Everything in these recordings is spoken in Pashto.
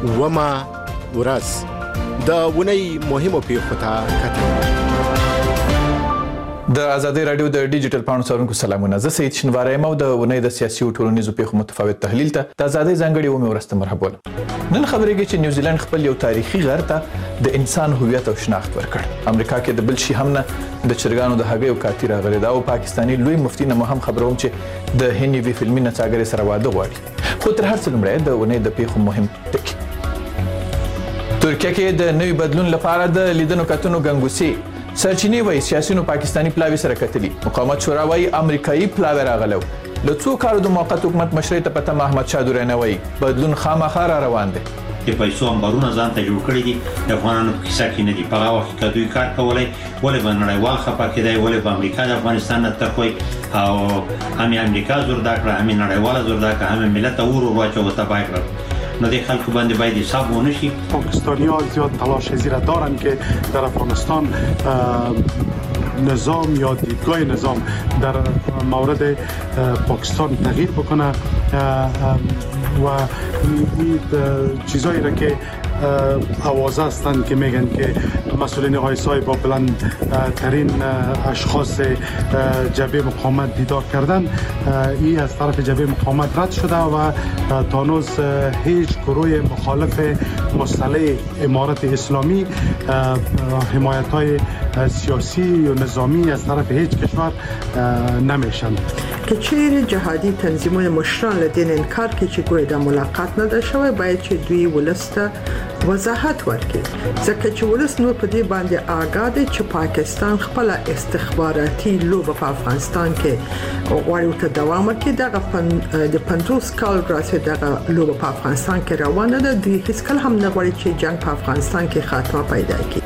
وما ورځ د ونې مهمو پیښو ته کتل. د ازادي رادیو د ډیجیټل پاڼو څارونکو سلامونه. زه سید شنواری یم او د ونې د سیاسي او ټولنیزو پیښو متفاوت تحلیل ته د ازادي ځانګړي ومه ورسته مرحبا ولم. نن خبرېږي چې نیوزیلند خپل یو تاریخي غر ته د انسان هویت او شناخت ورکړ. امریکا کې د بل شي هم نه د چرګانو د هګیو کاتی راغلی دا او پاکستاني لوی مفتي نه هم خبروم چې د هني وی فلمي نڅاګرې سره واده غواړي. خو تر هر څه لومړی د ونې د پیښو مهم ټکي. ترکیه کې د نوي بدلون لپاره د لیدنو کتنو ګنګوسي سرچینې وایي سیاسيونو پاکستاني پلاوی سره کتلي. مقاومت شورا وایي امریکایي پلاوی راغلو. له څو کارو د موقت حکومت مشرۍ ته پته احمد شاه درانه وایي بدلون خامخا را روان دی. د پیسو امبارونه ځان ته جوړ کړی دي د افغانانو په کیسه کې نه دي. په هغه وخت کې دوی کار کولای ولې به نړیوال خپه کېدای ولې به امریکا د افغانستان نه تخوي او هم امریکا زور دا کړه هم نړیوال زور دا کړه هم ملت اور واچو تبای کړ. نو د خلکو باندې باید حساب ونه شي. پاکستانی‌ها زیاد تلاش زیرا دارن که در افغانستان نظام یا دیدگاه نظام در مورد پاکستان تغییر بکنه و این چیزایی را که آوازه هستند که میگن که مسئولین آیسای با بلند ترین اشخاص جبهه مقاومت دیدار کردن این از طرف جبهه مقاومت رد شده و تانوز هیچ گروه مخالف مسلح امارت اسلامی حمایت های سیاسی و نظامی از طرف هیچ کشور نمیشن. که چیر جهادی تنظیمون مشران لدین انکار که چه گوی دا ملاقات نده شوی باید چه دوی ولست وضاحت ورکړي ځکه چې ولس نو په دې باندې آگاه دي چې پاکستان خپل استخباراتي لوبه په افغانستان کې غواړي ته دوام ورکړي. د 50 کال راځي دغه لوبه په افغانستان کې روانه ده. دوی هیڅ کله هم نه غواړي چې جنگ په افغانستان کې خاتمه پیدا کړي.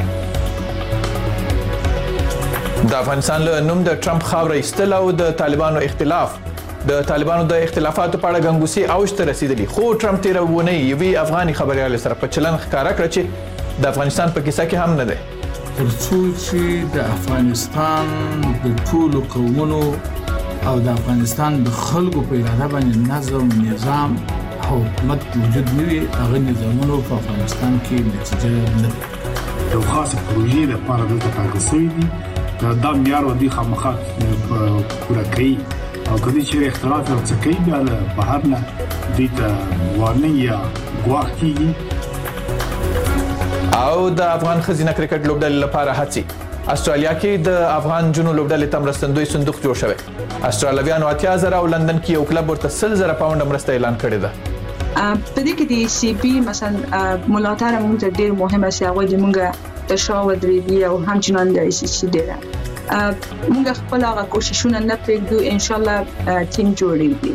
د افغانستان له نوم د ټرمپ خاوره ایستل او د طالبانو اختلاف د طالبانو د اختلافاتو په اړه ګنګوسي اوج ته رسیدلی. خو ټرمپ تیرونه یوې افغاني خبريال سره په چلن ښکارا کړ چې د افغانستان په کیسه کې هم نه ده. ترڅو چې د افغانستان د ټولو قومونو او د افغانستان د خلکو په اراده باندې نظام او حکومت وجود نه وي هغه نظامونو په افغانستان کې نتیجه نه ده. یو خاصه پروژې لپاره دلته کار کوي دا معیار ودی خامخا پورا کوي او کله چې اختلاف او څه کوي بیا بهر نه دي ته وارننګ یا ګواښ کیږي. او د افغان خزینه کرکټ لوبډلې لپاره هڅې. استرالیا کې د افغان جنو لوبډلې تم مرستندوی صندوق جوړ شوی. استرالیویانو 80,000 او لندن کې یو کلب ورته 100,000 پاونډ مرسته اعلان کړی ده. په دې کې د سی پی مثلا ملاتړ موږ ډېر مهمه سي هغه د موږ تشاور دی او همچنان د ای سی سی دی. موږ خپل هغه کوششونه نه پرېږدو ان شاء الله ټیم جوړیږي.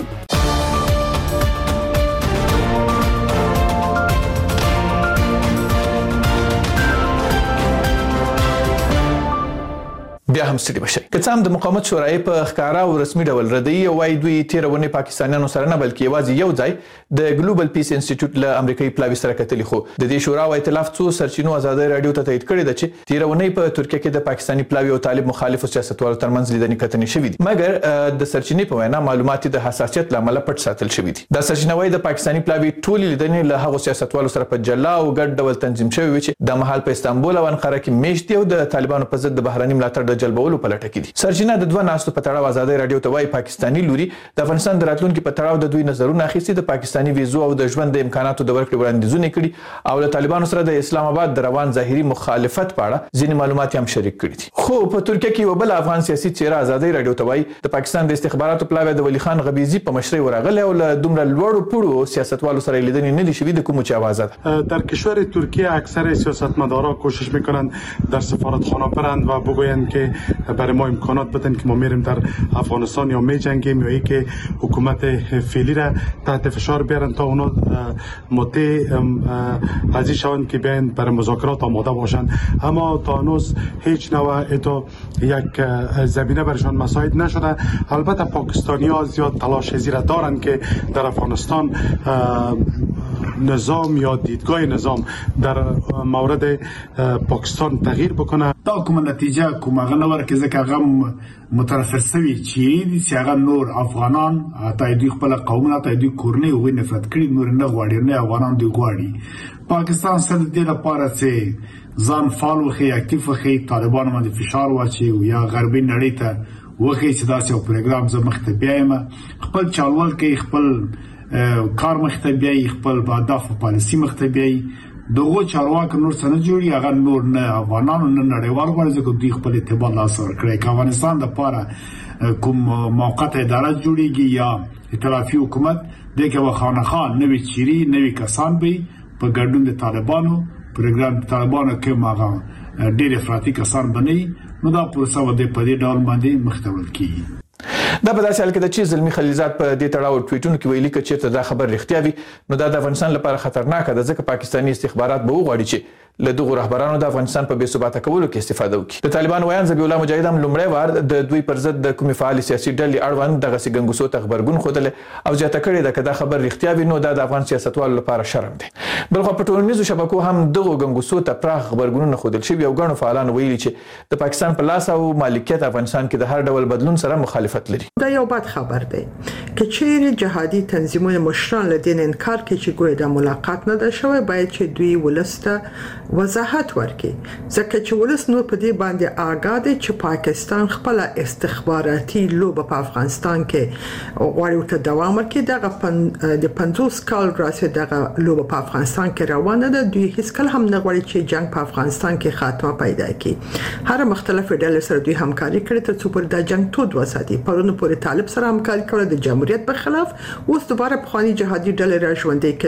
بیا هم ستړي بشي. که څه هم د مقاومت شورای په ښکارا او رسمي ډول ردی او وايي دوی تیرونه پاکستانیانو سره نه بلکې یوازې یو ځای د ګلوبل پیس انسټیټیوټ له امریکایي پلاوی سره کتلی. خو د دې شورا او ائتلاف څو سرچینو ازادي رادیو ته تایید کړی د چې تیرونه په ترکیه کې د پاکستاني پلاوی او طالب مخالفو سیاستوالو ترمنځ لیدنې کتنې شوې دي. مګر د سرچینې په وینا معلومات د حساسیت لامل پټ ساتل شوې دي. د سرچینه وايي د پاکستاني پلاوی ټول لیدنې له هغو سیاستوالو سره په جلا او ګډ ډول تنظیم شوې وي چې د مهال په استانبول او انقره کې میشت او د طالبانو په ضد د بهراني ملاتړ د جلبولو په لټه کې دي. سرچینه د دوه ناستو په تړاو ازادي رادیو ته وايي پاکستاني لوري د افغانستان د راتلونکو په تړاو د دوی نظرونه اخیستي د پاکستاني ویزو او د ژوند د امکاناتو د ورکړې وړاندیزونه کړي او له طالبانو سره د اسلام آباد د روان ظاهري مخالفت په اړه ځینې معلومات هم شریک کړي دي. خو په ترکیه کې یو بل افغان سیاسي چهره ازادي رادیو ته وايي د پاکستان د استخباراتو پلاوی د ولی خان غبیزي په مشرۍ ورغله او له دومره لوړو پوړو سیاستوالو سره لیدنې نه دي شوې د کوم چې आवाज ده. در کشور ترکیه اکثر سیاستمدارا کوشش میکنند در سفارتخانه برند و بگویند که برای ما امکانات بدن که ما میریم در افغانستان یا میجنگیم یا اینکه حکومت فعلی را تحت فشار بیارن تا اونا مطیع از این شوند که بیاین برای مذاکرات آماده باشند. اما تا هنوز هیچ نوع یک زمینه برشان مساعد نشده. البته پاکستانی ها زیاد تلاش زیر دارن که در افغانستان نظام یا دیدگاه نظام در مورد پاکستان تغییر بکنه. تا کومه نتیجه کومه غنور کې ځکه غم مترفر سوي چې هغه نور افغانان ته دوی خپل قومونه ته دوی کورنۍ او نفرت کړي نور نه غواړي نه افغانان دوی غواړي پاکستان سره د لپاره چې ځان فعال وخی اکټیو وخی طالبان باندې فشار واچي او یا غربي نړۍ ته وخی چې داسې یو پروګرام زه مخته بیایم خپل چالوال کې خپل کار مخته بیاي خپل اهداف او پالیسي مخته بیاي دغه چارواکو نور څنګه جوړي هغه نور نه افغانانو نه نړیوال ورځ کو دوی خپل اعتبار لاس ور کړی افغانستان د لپاره کوم موقته اداره جوړیږي یا ائتلافي حکومت دغه وخانه نوې چيري نوې کسان به په ګډون د طالبانو پروګرام طالبانو کې ماغه ډېر افراطي کسان بنئ نو دا پروسه و د پدې ډول باندې مختبل کیږي. دا په داسې حال کې چې زلمی خلیلزاد په دې تړاو ټویټونو کې ویلي چې دا خبر رښتیا وي نو دا د افغانستان لپاره خطرناک ده ځکه پاکستاني استخبارات به وغواړي چې له دغه رهبرانو د افغانستان په بې ثباته کولو کې استفاده وکړي. د طالبان ویان ذبیح الله مجاهد هم لومړی وار د دوی پر ضد د کومې فعال سیاسي ډلې اړوند دغه ګنګوسو ته خبرګون خوده او زیاته کړې ده چې دا خبر رښتیا وي نو دا د افغان سیاستوالو لپاره شرم دی. بلخو په ټولنیزو شبکو هم دغه ګنګوسو ته پراخ خبرګونونه خوده شوي او ګڼو فعالان ویلي چې د پاکستان په لاس او مالکیت افغانستان کې د هر ډول بدلون سره مخالفت لري. دا یو بد خبر دی که چیرې جهادي تنظیمونه مشران له دین انکار کوي چې ګویا د ملاقات نه ده شوی باید چې دوی ولسته وضاحت ورکړي ځکه چې ولس نو په دې باندې آگاه دي چې پاکستان خپل استخباراتي لوبه په افغانستان کې غواړي ته دوام ورکړي دغه د 50 کال راځي دغه لوبه په افغانستان کې روانه ده دوی هیڅ کله هم نه غواړي چې جنگ په افغانستان کې خاتمه پیدا کړي هر مختلف ډلې سره دوی همکاري کړې تر څو پر د جنگ تود وساتي پرونه پورې طالب سره همکاري کړې د جمهوریت په خلاف اوس دوباره په خواني جهادي ډلې را ژوندې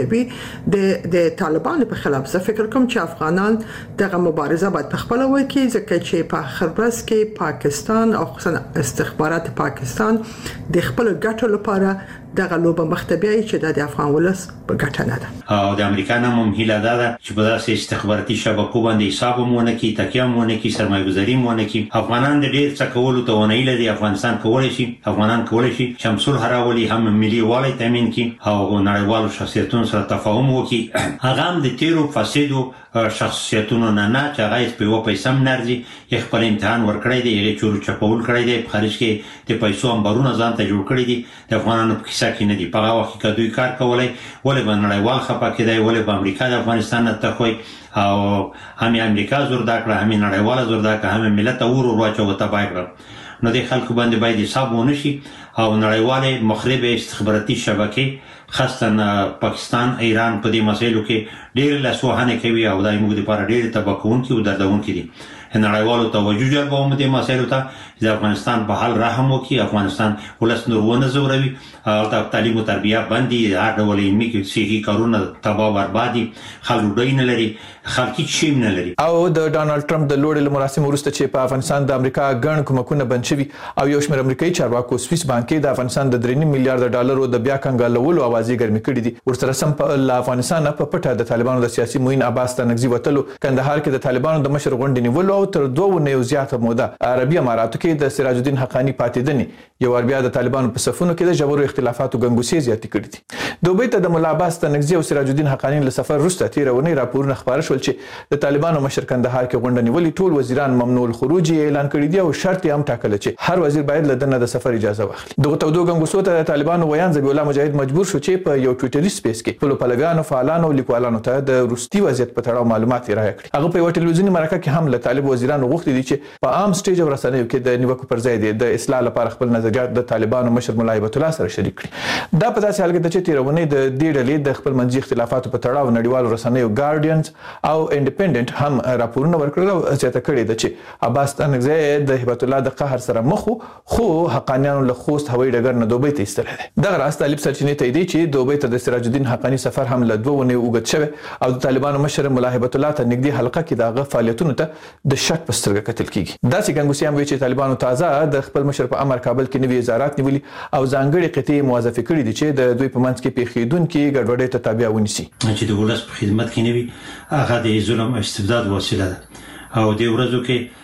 کوي د طالبانو په خلاف زه فکر کوم چې افغانان دغه مبارزه باید په خپل وکړي ځکه چې په آخر ورځ کې پاکستان او خصوصا استخبارات پاکستان د خپل ګټو لپاره دغه لوبه مختبیه چې د افغان ولس په ګټه نه ده او د امریکا نوم هیله ده چې په داسې استخباراتي شبکو باندې حساب مونږ کې تکیه مونږ کې سرمایه‌گذاري مونږ کې افغانان د ډیر څه کولو ته ونه لري افغانستان کولای شي افغانان کولای شي شمسول هراولي هم ملي والي تامین کړي او نړیوالو شخصیتونو سره تفاهم وکړي هغه هم د تیرو فسادو شخصیتونو نه چې هغه په یو پیسې نرځي خپل امتحان ورکړی دی یې چور چپول کړی دی په خارج کې د پیسو امبارونه ځان ته جوړ کړی دي د افغانانو په کیسه کې نه دی په هغه وخت کې دوی کار کولای ولې به نړیوال خپه کېدای ولې به امریکا د افغانستان نه تخوي او هم امریکا زور دا کړه هم نړیوال زور دا کړه هم ملت اور واچو تبای کړ نو د خلکو باندې باید حساب ونشي او نړیوال مخرب استخباراتي شبکې خاصه پاکستان ایران په دې مسایلو کې ډېر لاسوهنه کوي او دای موږ لپاره ډېر تبکون کې او دردون کې دي نړیوالو توجه جلبوم دې مسایلو ته د افغانستان په حال رحم وکړي افغانستان ولس نورونه زوروي او د تعلیم او تربیه باندې هر ډول علمي کې صحي کارونه تباہ بربادي خلک ډوډۍ نه لري خلک هیڅ نه لري او د ډانلډ ټرمپ د لوړ مراسم وروسته چې په افغانستان د امریکا ګڼ کومکونه بند شوي او یو شمېر امریکایي چارواکو سویس بانک د افغانستان د 3 میلیارډ ډالرو د بیا کنګالولو اوازې ګرمې کړې دي ورسره سم په افغانستان په پټه د طالبانو د سیاسي موین عباس تنګزي وتلو کندهار کې د طالبانو د مشر غونډې نیولو او تر 2 نه زیاته موده عربي اماراتو کې د سراج الدین حقانی پاتېدنې یو بیا د طالبانو په صفونو کې د جبرو اختلافاتو ګنګوسې زیاتې کړې دي دوبۍ ته د مولا عباس تنګزي او سراج الدین حقانی له سفر وروسته تیرونی راپورونه خبر شول چې د طالبانو مشر کندهار کې غونډه نیولې ټول وزیران ممنوع الخروج اعلان کړی دی او شرط یې هم ټاکل چې هر وزیر باید له دنه د سفر اجازه واخلي دغه تودو ګنګوسو ته د طالبانو ویان ذبیح الله مجاهد مجبور شو چې په یو ټویټري سپیس کې خپل پلویانو فعالانو لیکوالانو ته د روسي وضعیت په تړاو معلومات راغی کړي هغه په یو ټلویزیوني مرکه کې هم له طالب وزیرانو غوښتي دي چې په عام سټیج او رسنیو کې د نیوکو پر ځای د اصلاح لپاره خپل نظریات د طالبانو مشر مولا هیبت الله سره شریک کړي دا په داسې حال کې چې تیرونه د دې ډلې د خپل منځي اختلافاتو په تړاو نړیوالو رسنیو ګارډینز او انډیپندنت هم راپورونه ورکړل او زیاته کړې ده چې عباس تنګزي د هیبت الله د قهر سره مخ خو حقانیانو له خوست هوایي ډګر نه دوبۍ ته ایستل دي دغه راست طالب سرچینې ته دی چې دوبۍ ته د سراج الدین حقانی سفر هم له 2 ونه وګت شوی او د طالبانو مشر مولا هیبت الله ته نږدې حلقه کې دغه فعالیتونو ته د شک په سترګه کتل کیږي دا چې ګنګوسي هم وی چې طالبانو تازه د خپل مشر په امر کابل کې نوي وزارت نیولي او ځانګړي قطعي موظفه کړي دي چې د دوی په منځ کې پیښیدونکو ګډوډۍ ته تابع ونیسي چې د ولس په خدمت کې نوي هغه د ظلم استبداد وسیله ده او د ورځو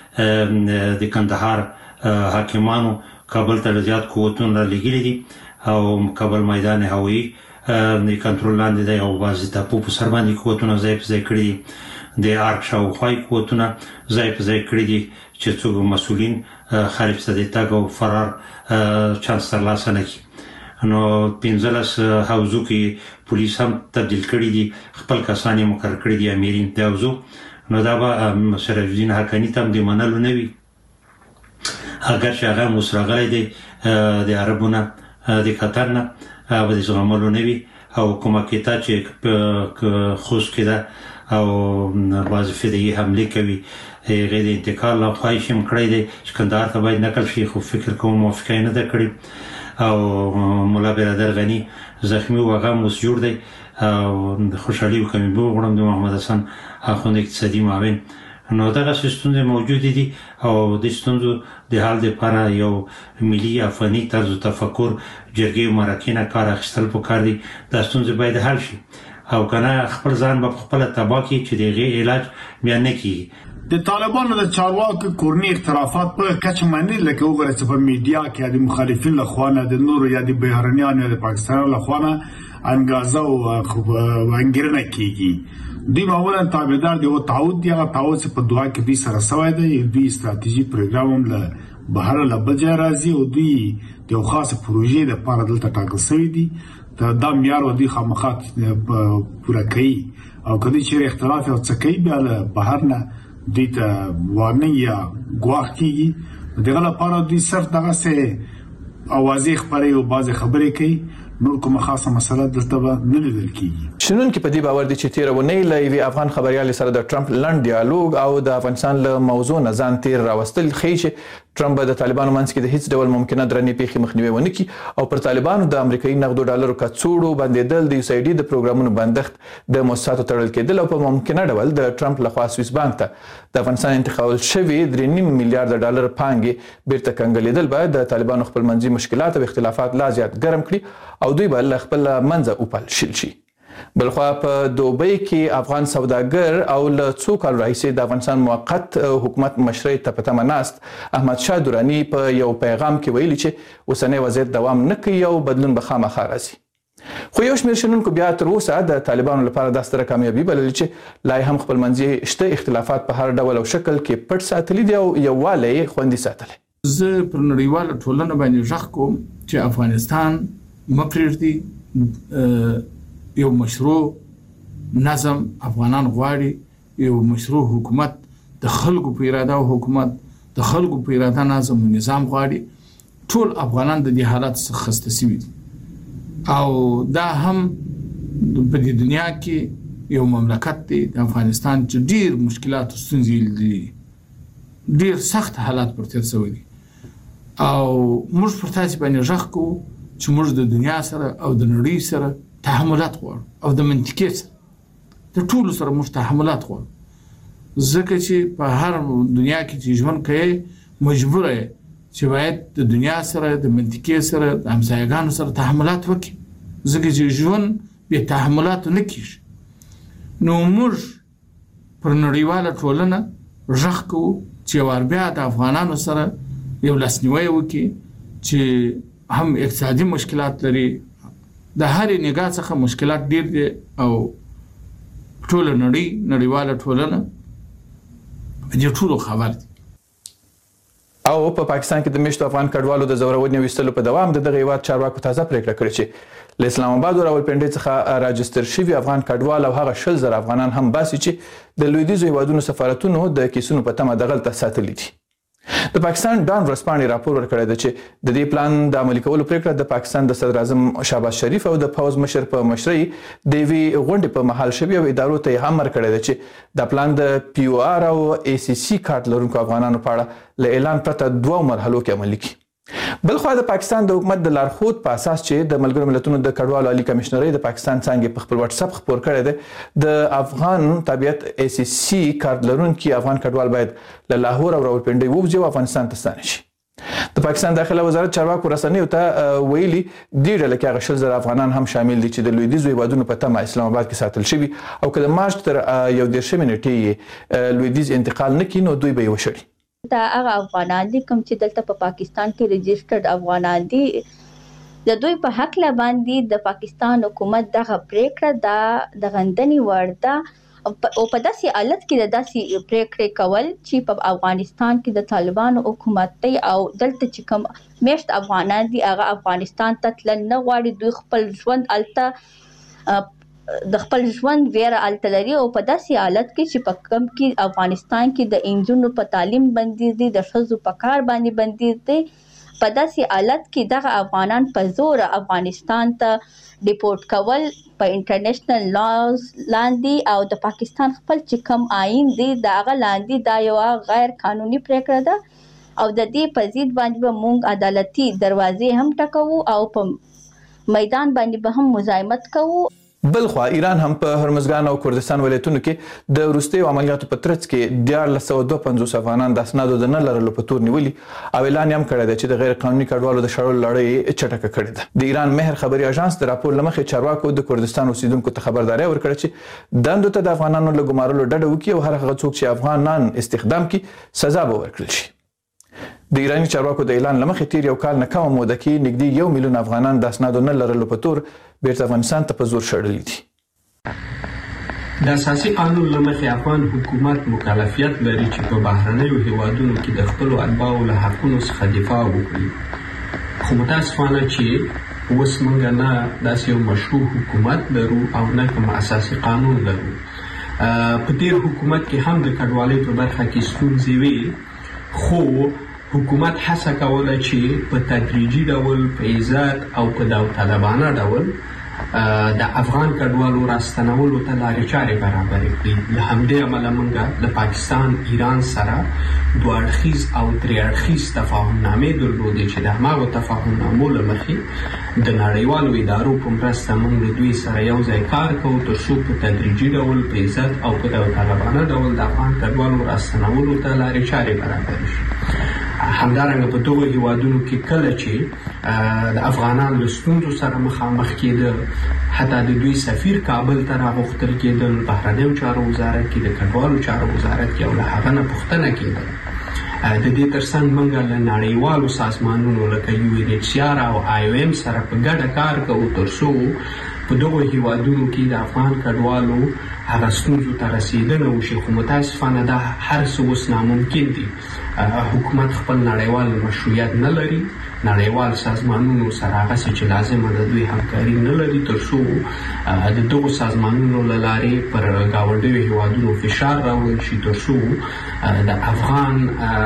کې د کندهار حاکمانو کابل ته زیات قوتونه لګیلي دي او کابل میدان هوایی د کنټرول لاندې دی او بعضې ټاپو په سر باندې قوتونه ځای په ځای کړي دي د ارګ شاوخوا قوتونه ځای په ځای کړي دي چې څوک مسؤلین خارج ته د تګ او فرار چانس ترلاسه نه کړي. نو 15 حوزو کې پولیس هم تبدیل کړي دي، خپل کسان یې مقرر کړي دي امیرین د حوزو. نو دا به سراج الدین حقانی ته هم د منلو نه وي، اگر چې هغه مسرغلی دی د عربونه د قطر نه به د زغملو نه وي او کومه کېتا چې خوست کې ده او بعضې فدایي حملې کوي هغې د انتقال خواهش هم کړی دی چې کندهار ته باید نقل شي، خو فکر کوم موافقه یې نه ده کړې. او ملا برادر غني زخمی و هغه هم اوس جوړ دی او د خوشحالي وکړم وغواړم د محمد حسن اخوند اقتصادي معاون. نو دغه ستونزې موجودې دي او د ستونزو د حل لپاره یو ملي افغاني طرز تفکر جرګې او مرکې نه کار اخیستل پکار دي. دا ستونزې باید حل شي او کنه خپل ځان به خپل تباه کړي چې د هغې علاج بیا نه کیږي. د طالبانو د چارواکو کورني اختلافات په کچه باندې لکه وګورئ چې په میډیا کې د مخالفین لخوا نه د نورو یا د بهرنیانو یا د پاکستان لخوا نه انګازه او انګیرنه کیږي. دوی معمولا تابعدار دی او تعهد دی، هغه تعهد چې په دوه کې دوی سره سوی دی. دوی استراتیژي پروګرام هم له بهر له بجا راځي او دوی د یو خاص پروژې لپاره دلته ټاکل شوي دي. دا معیار و دوی خامخا پوره کوي او کله چې اختلاف او څه کوي بیا له بهر نه دوی ته وارننګ یا ګواښ کیږي. دغه لپاره دوی صرف دغه څه اوازې خبرې او بعضې خبرې کوي، نور کومه خاصه مسله دلته به نه لیدل کیږي. شنونکي په دې باور دي چې تېره اونۍ له یوې افغان خبریال سره د ټرمپ لنډ ډیالوګ او د افغانستان له موضوع نه ځان تېر راوستل ښیي چې ټرمپ به د طالبانو منځ کې د هیڅ ډول ممکنه درنې پیښې مخنیوی ونه کړي او پر طالبانو د امریکایي نغدو ډالرو کڅوړو بندېدل، د USAID د پروګرامونو بندښت، د موسساتو تړل کېدل او په ممکنه ډول د ټرمپ لخوا سویس بانک ته د افغانستان انتقال شوي 3.5 میلیارډ ډالر پانګې بیرته کنګلېدل به د طالبانو خپلمنځي مشکلات او اختلافات لا زیات ګرم کړي او دوی به له خپل منځه وپالشل شي. بلخوا په دوبۍ کې افغان سوداګر او له څو کال راهیسې د افغانستان موقت حکومت مشرۍ ته په تمه ناست احمد شاه دراني په یو پیغام کې ویلي چې اوسنی وضعیت دوام نه کوي او بدلون به خامخا راځي. خو یو شمېر شنونکو بیا تر اوسه د طالبانو لپاره دا ستره کامیابي بللې چې لا هم خپلمنځي شته اختلافات په هر ډول او شکل کې پټ ساتلي دي او یووالی یې خوندي ساتلی. زه پر نړیواله ټولنه باندې غږ کوم چې افغانستان مه پرېږدي. یو مشروع نظم افغانان غواړي، یو مشروع حکومت د خلکو په اراده او حکومت د خلکو په اراده نظم او نظام غواړي. ټول افغانان د دې حالات څخه خسته شوي دي او دا هم په دې دنیا کې یو مملکت دی د افغانستان چې ډیر مشکلات او ستونزې لري، ډیر سخت حالات پر تیر شوي دي او موږ پر تاسو باندې غږ کوو چې موږ د دنیا سره او د نړۍ سره تحملات غواړو او د منطقې سره د ټولو سره موږ تحملات غواړو، ځکه چې په هر دنیا کې چې ژوند کوي مجبوره یې چې باید د دنیا سره د منطقې سره د همسایګانو سره تحملات وکړي، ځکه چې ژوند بې تحملاتو نه کېږي. نو موږ پر نړیواله ټولنه غږ کوو چې وار بیا د افغانانو سره یو لاسنیوی وکړي چې هم اقتصادي مشکلات لري، د هرې نگاه څخه مشکلات ډیر دي او ټول نړیواله ټولنه په دې ټولو خبر دي. او په پاکستان کې د میشتو افغان کډوالو د زورونې ویستلو په دوام د دغه هیواد چارواکو تازه پریکړه کړې چې له اسلام آباد او راولپنډۍ څخه راجستر شوي افغان کډوال او هغه 100,000 افغانان هم باسي چې د لویدیځو هیوادونو سفارتونو د کیسونو په تمه دغلته ساتلي دي. د پاکستان ډان ورسپانې راپور ورکړی دی چې د دې پلان د عملي کولو پریکړه د پاکستان د صدر اعظم شهباز شریف او د پوځ مشر په مشرۍ د یوې غونډې په مهال شوي او ادارو ته یې امر کړی دی چې دا پلان د POR او ACC کارت لرونکو افغانانو په اړه له اعلان پرته 2 مرحلو کې عملي کړي. بلخوا د پاکستان د حکومت د لارښود په اساس چې د ملګرو ملتونو د کډوالو عالی کمشنرۍ د پاکستان څانګې په خپل واتس اپ خبر کړی دی د افغان تابعیت ACC کارت لرونکي افغان کډوال باید له لاهور او راولپنډۍ ووځي او افغانستان ته ستانه شي. د پاکستان داخله وزارت چارواکو رسنیو ته ویلي دې ډله کې هغه 100,000 افغانان هم شامل دي چې د لویدیځو هیوادونو په تمه اسلام آباد کې ساتل شوي او که د مارچ تر 11 نیټې لویدیځ انتقال نه کړي نو دوی به یې وشړي. دا هغه افغانان دي کوم چې دلته په پاکستان کې ريجسترډ افغانان دي د دوی په حق باندې د پاکستان حکومت دغه پریکړه د غندنې وړ ده او په داسې حالت کې د داسې پریکړې کول چې په افغانستان کې د طالبانو حکومت دی او دلته چې کوم میشت افغانان دي هغه افغانستان ته تلل نه غواړي، دوی خپل ژوند الته د خپل ژوند ویره الته لري او په داسې حالت کې چې په کوم کې افغانستان کې د انجونو په تعلیم بندیز دي، د ښځو په کار باندې بندیز دي، په داسې حالت کې دغه افغانان په زور افغانستان ته ډیپورټ کول په انټرنیشنل لاز لاندې او د پاکستان خپل چې کوم آئین دی دا هغه لاندې دا یو غیر قانوني پریکړه ده او د دې په ضد باندې به موږ عدالتي دروازې هم ټکوو او په میدان باندې به هم مزاحمت کوو. بلخوا ایران هم په هرمزګان او کردستان ولایتونو کې د وروستیو عملیاتو په ترڅ کې 1452 افغانان د اسنادو د نه لرلو په تور نیولي او اعلان هم کړی دی چې د غیر قانوني کډوالو د شړلو لړۍ چټکه کړې ده. د ایران مهر خبري اژانس د راپور لمخې چارواکو د کردستان اوسیدونکو ته خبرداري ورکړه چې دندو ته د افغانانو له ګمارلو ډډه وکړي او هر هغه څوک چې افغانان استخدام کړي سزا به ورکړل شي. د ایرانی چارواکو د اعلان لمخې تیر یو کال نه کم موده کې نږدې 1 میلیون افغانان د اسنادو نه لرلو په تور بیرته افغانستان ته په زور شړلي دي. د اساسي قانون لمخې افغان حکومت مکلفیت لري چې په بهرنیو هیوادونو کې د خپلو اتباعو له حقونو څخه دفاع وکړي، خو متاسفانه چې اوس موږ نه داسې یو مشروع حکومت لرو او نه کوم اساسي قانون لرو. په تیر حکومت کې هم د کډوالۍ په برخه کې ستونزې وې، خو حکومت هڅه کوله چې په تدریجي ډول په عزت او په داوطلبانه ډول د افغان کډوالو راستنولو ته لارې چارې برابرې کړي. له همدې امله موږ د پاکستان ایران سره دوه اړخیز او درې اړخیز تفاهمنامې درلودې چې د هماغو تفاهمنامو له مخې د نړیوالو ادارو په مرسته موږ د دوی سره یو ځای کار کوو تر څو په تدریجي ډول په عزت او په داوطلبانه ډول د افغان کډوالو راستنولو ته لارې چارې برابرې شي. همدارنګه په دغو هیوادونو کې کله چې د افغانان له ستونزو سره مخامخ کېدل، حتی د دوی سفیر کابل ته راغوښتل کېدل، بهرنیو چارو وزارت کې د کډوالو چارو وزارت کې او له هغه نه پوښتنه کېدل. د دې ترڅنګ موږ له نړیوالو سازمانونو لکه UNHCR او IOM سره په ګډه کار کوو تر څو په دغو هیوادونو کې د افغان کډوالو هغه ستونزو ته رسېدنه وشي، خو متاسفانه دا هر څه اوس ناممکن دي. حکومت خپل نړیوال مشروعیت نه لري، نړیوال سازمانونو سره هغسې چې لازمه د دوی همکاري نه لري تر څو د دغو سازمانونو له لارې پر ګاونډیو هیوادونو فشار راوړل شي تر څو د افغان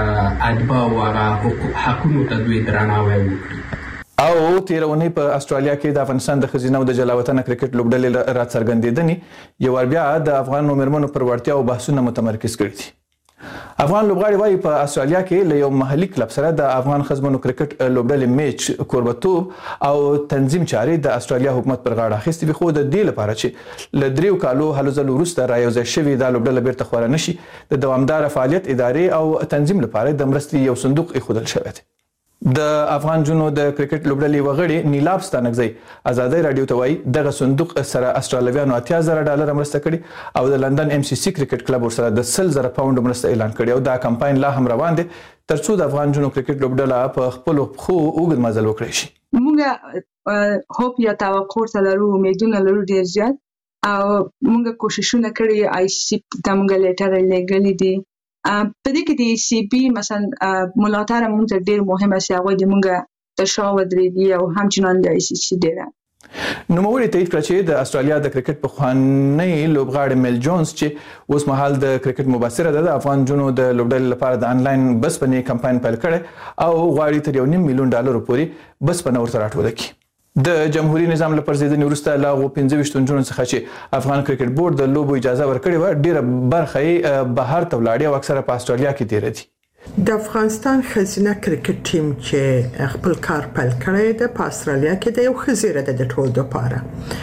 اتباعو هغه حقونو ته دوی درناوی وکړي. او تیرونی په استرالیا کې د افغانستان د ښځینه او د جلاوطنه کرکټ لوبډلې راڅرګندېدنې یو ور بیا د افغان مېرمنو پر وړتیا او بحثونه متمرکز کړي دي. افغان لوبغاړي وايي په استرالیا کې له یو محلي کلب سره د افغان ښځمنو کرکټ لوبډلې میچ کوربتوب او تنظیم چارې د استرالیا حکومت پر غاړه اخیستې وي، خو د دې لپاره چې له 3 کالو هلو ځلو وروسته رايوځای شوې دا لوبډله بیرته خپاره نشي د دوامداره فعالیت ادارې او تنظیم لپاره د مرستې یو صندوق ایښودل شوی دی. د افغان جنو د کرکټ لوبډلې وغړي نیلاب ستانکزی ازادي رادیو ته وایي دغه صندوق سره استرالیویانو $80,000 مرسته کړي او د لندن MCC کرکټ کلب ورسره د $100,000 مرسته اعلان کړي او دا کمپاین لا هم روان دی ترڅو د افغان جنو کرکټ لوبډله په خپل خو اوږد مزل وکړي شي. موږ هوپ یا توقع لرو، امیدونه لرو ډیر زیات او موږ کوششونه کړي ICC ته موږ لیټر لګلې دي. په دې کې د ECB مثلا ملاتړ موږ ته ډیر مهمه سي، هغه د موږ تشاور دی او همچنان د ICC ډیره نوموړي تایید کړ چې د استرالیا د کرکټ پخوانی لوبغاړی میل جونز چې اوس مهال د کرکټ مبصره ده د افغان جنو د لوبډلې لپاره د انلاین بسپنې کمپاین پیل کړي او غواړي تر $1.5 میلیون پورې بسپنه ورته راټوله کړي. د جمهوریت نظام له پرځېدنې وروسته لا 25 نجونو څخه چې افغان کرکټ بورډ د لوبو اجازه ورکړې و ډیره برخه یې بهر ته ولاړې او اکثره په استرالیا کې تیرې دي. د افغانستان ښځینه کرکټ ټیم چې خپل کار پیل کړی دی په استرالیا کې د یو ښه زیری ده د ټولو لپاره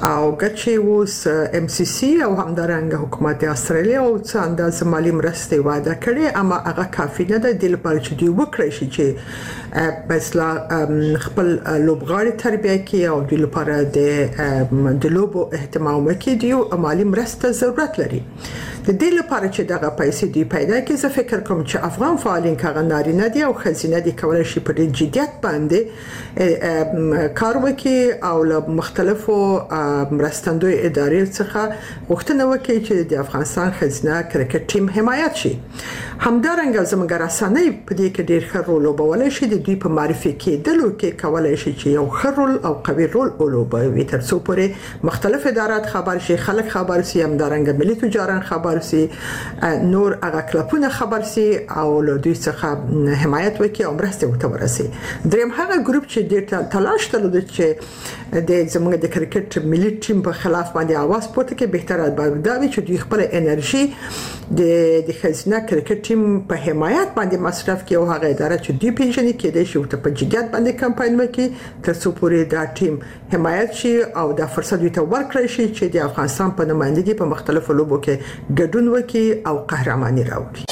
او ګچې اوس ام سی سی او همدارنګه حکومت استرالیا او څه اندازه مالی مرستې وعده کړې اما هغه کافي نه ده د لپاره چې دوی وکړي شي چې بسلا خپل لوبغاړي تربیه کوي او د لپاره د لوبو اهتمام کوي دی او مالی مرسته ضرورت لري د دې لپاره چې دغه پیسې دی پیدا کړي زه فکر کوم چې افغان فعالین کاغه نارینه دي او خزینه دي کولای شي په جديت باندې کار وکړي او له مختلفو مرستندوی ادارې څخه غوښتنه وکړي چې د افغانستان خزینه کرکټ ټیم حمایت شي همدارنګه زموږ رسنۍ په دې کې ډېر ښه رول لوبولی شي د دوی په معرفي کېدلو کې کولای شي چې یو ښه رول او قوي رول ولوبوي تر څو پورې مختلف ادارات خبر شي خلک خبر شي همدارنګه ملي تجاران خبر سي نور هغه کلپونه خبر سي او له دوی څخه حمایت وکړي او مرسته وته ورسي دریم هغه ګروپ چې ډېر تلاش تلود چې د زموږ د کرکټ ملي ټیم په خلاف باندې आवाज پورته کې بهتره دا وي چې دوی خپل انرژي د خزینه کرکټ ټیم په حمایت باندې مصرف کوي او هغه اداره چې دوی پیژني کېدای شي ته په جديت باندې کمپاین وکړي تر څو پورې دا ټیم حمایت شي او دا فرصت دوی ته ورکړي شي چې د افغانستان په نمائندګۍ په مختلفو لوبو کې ګډون وکړي او قهرماني راوړي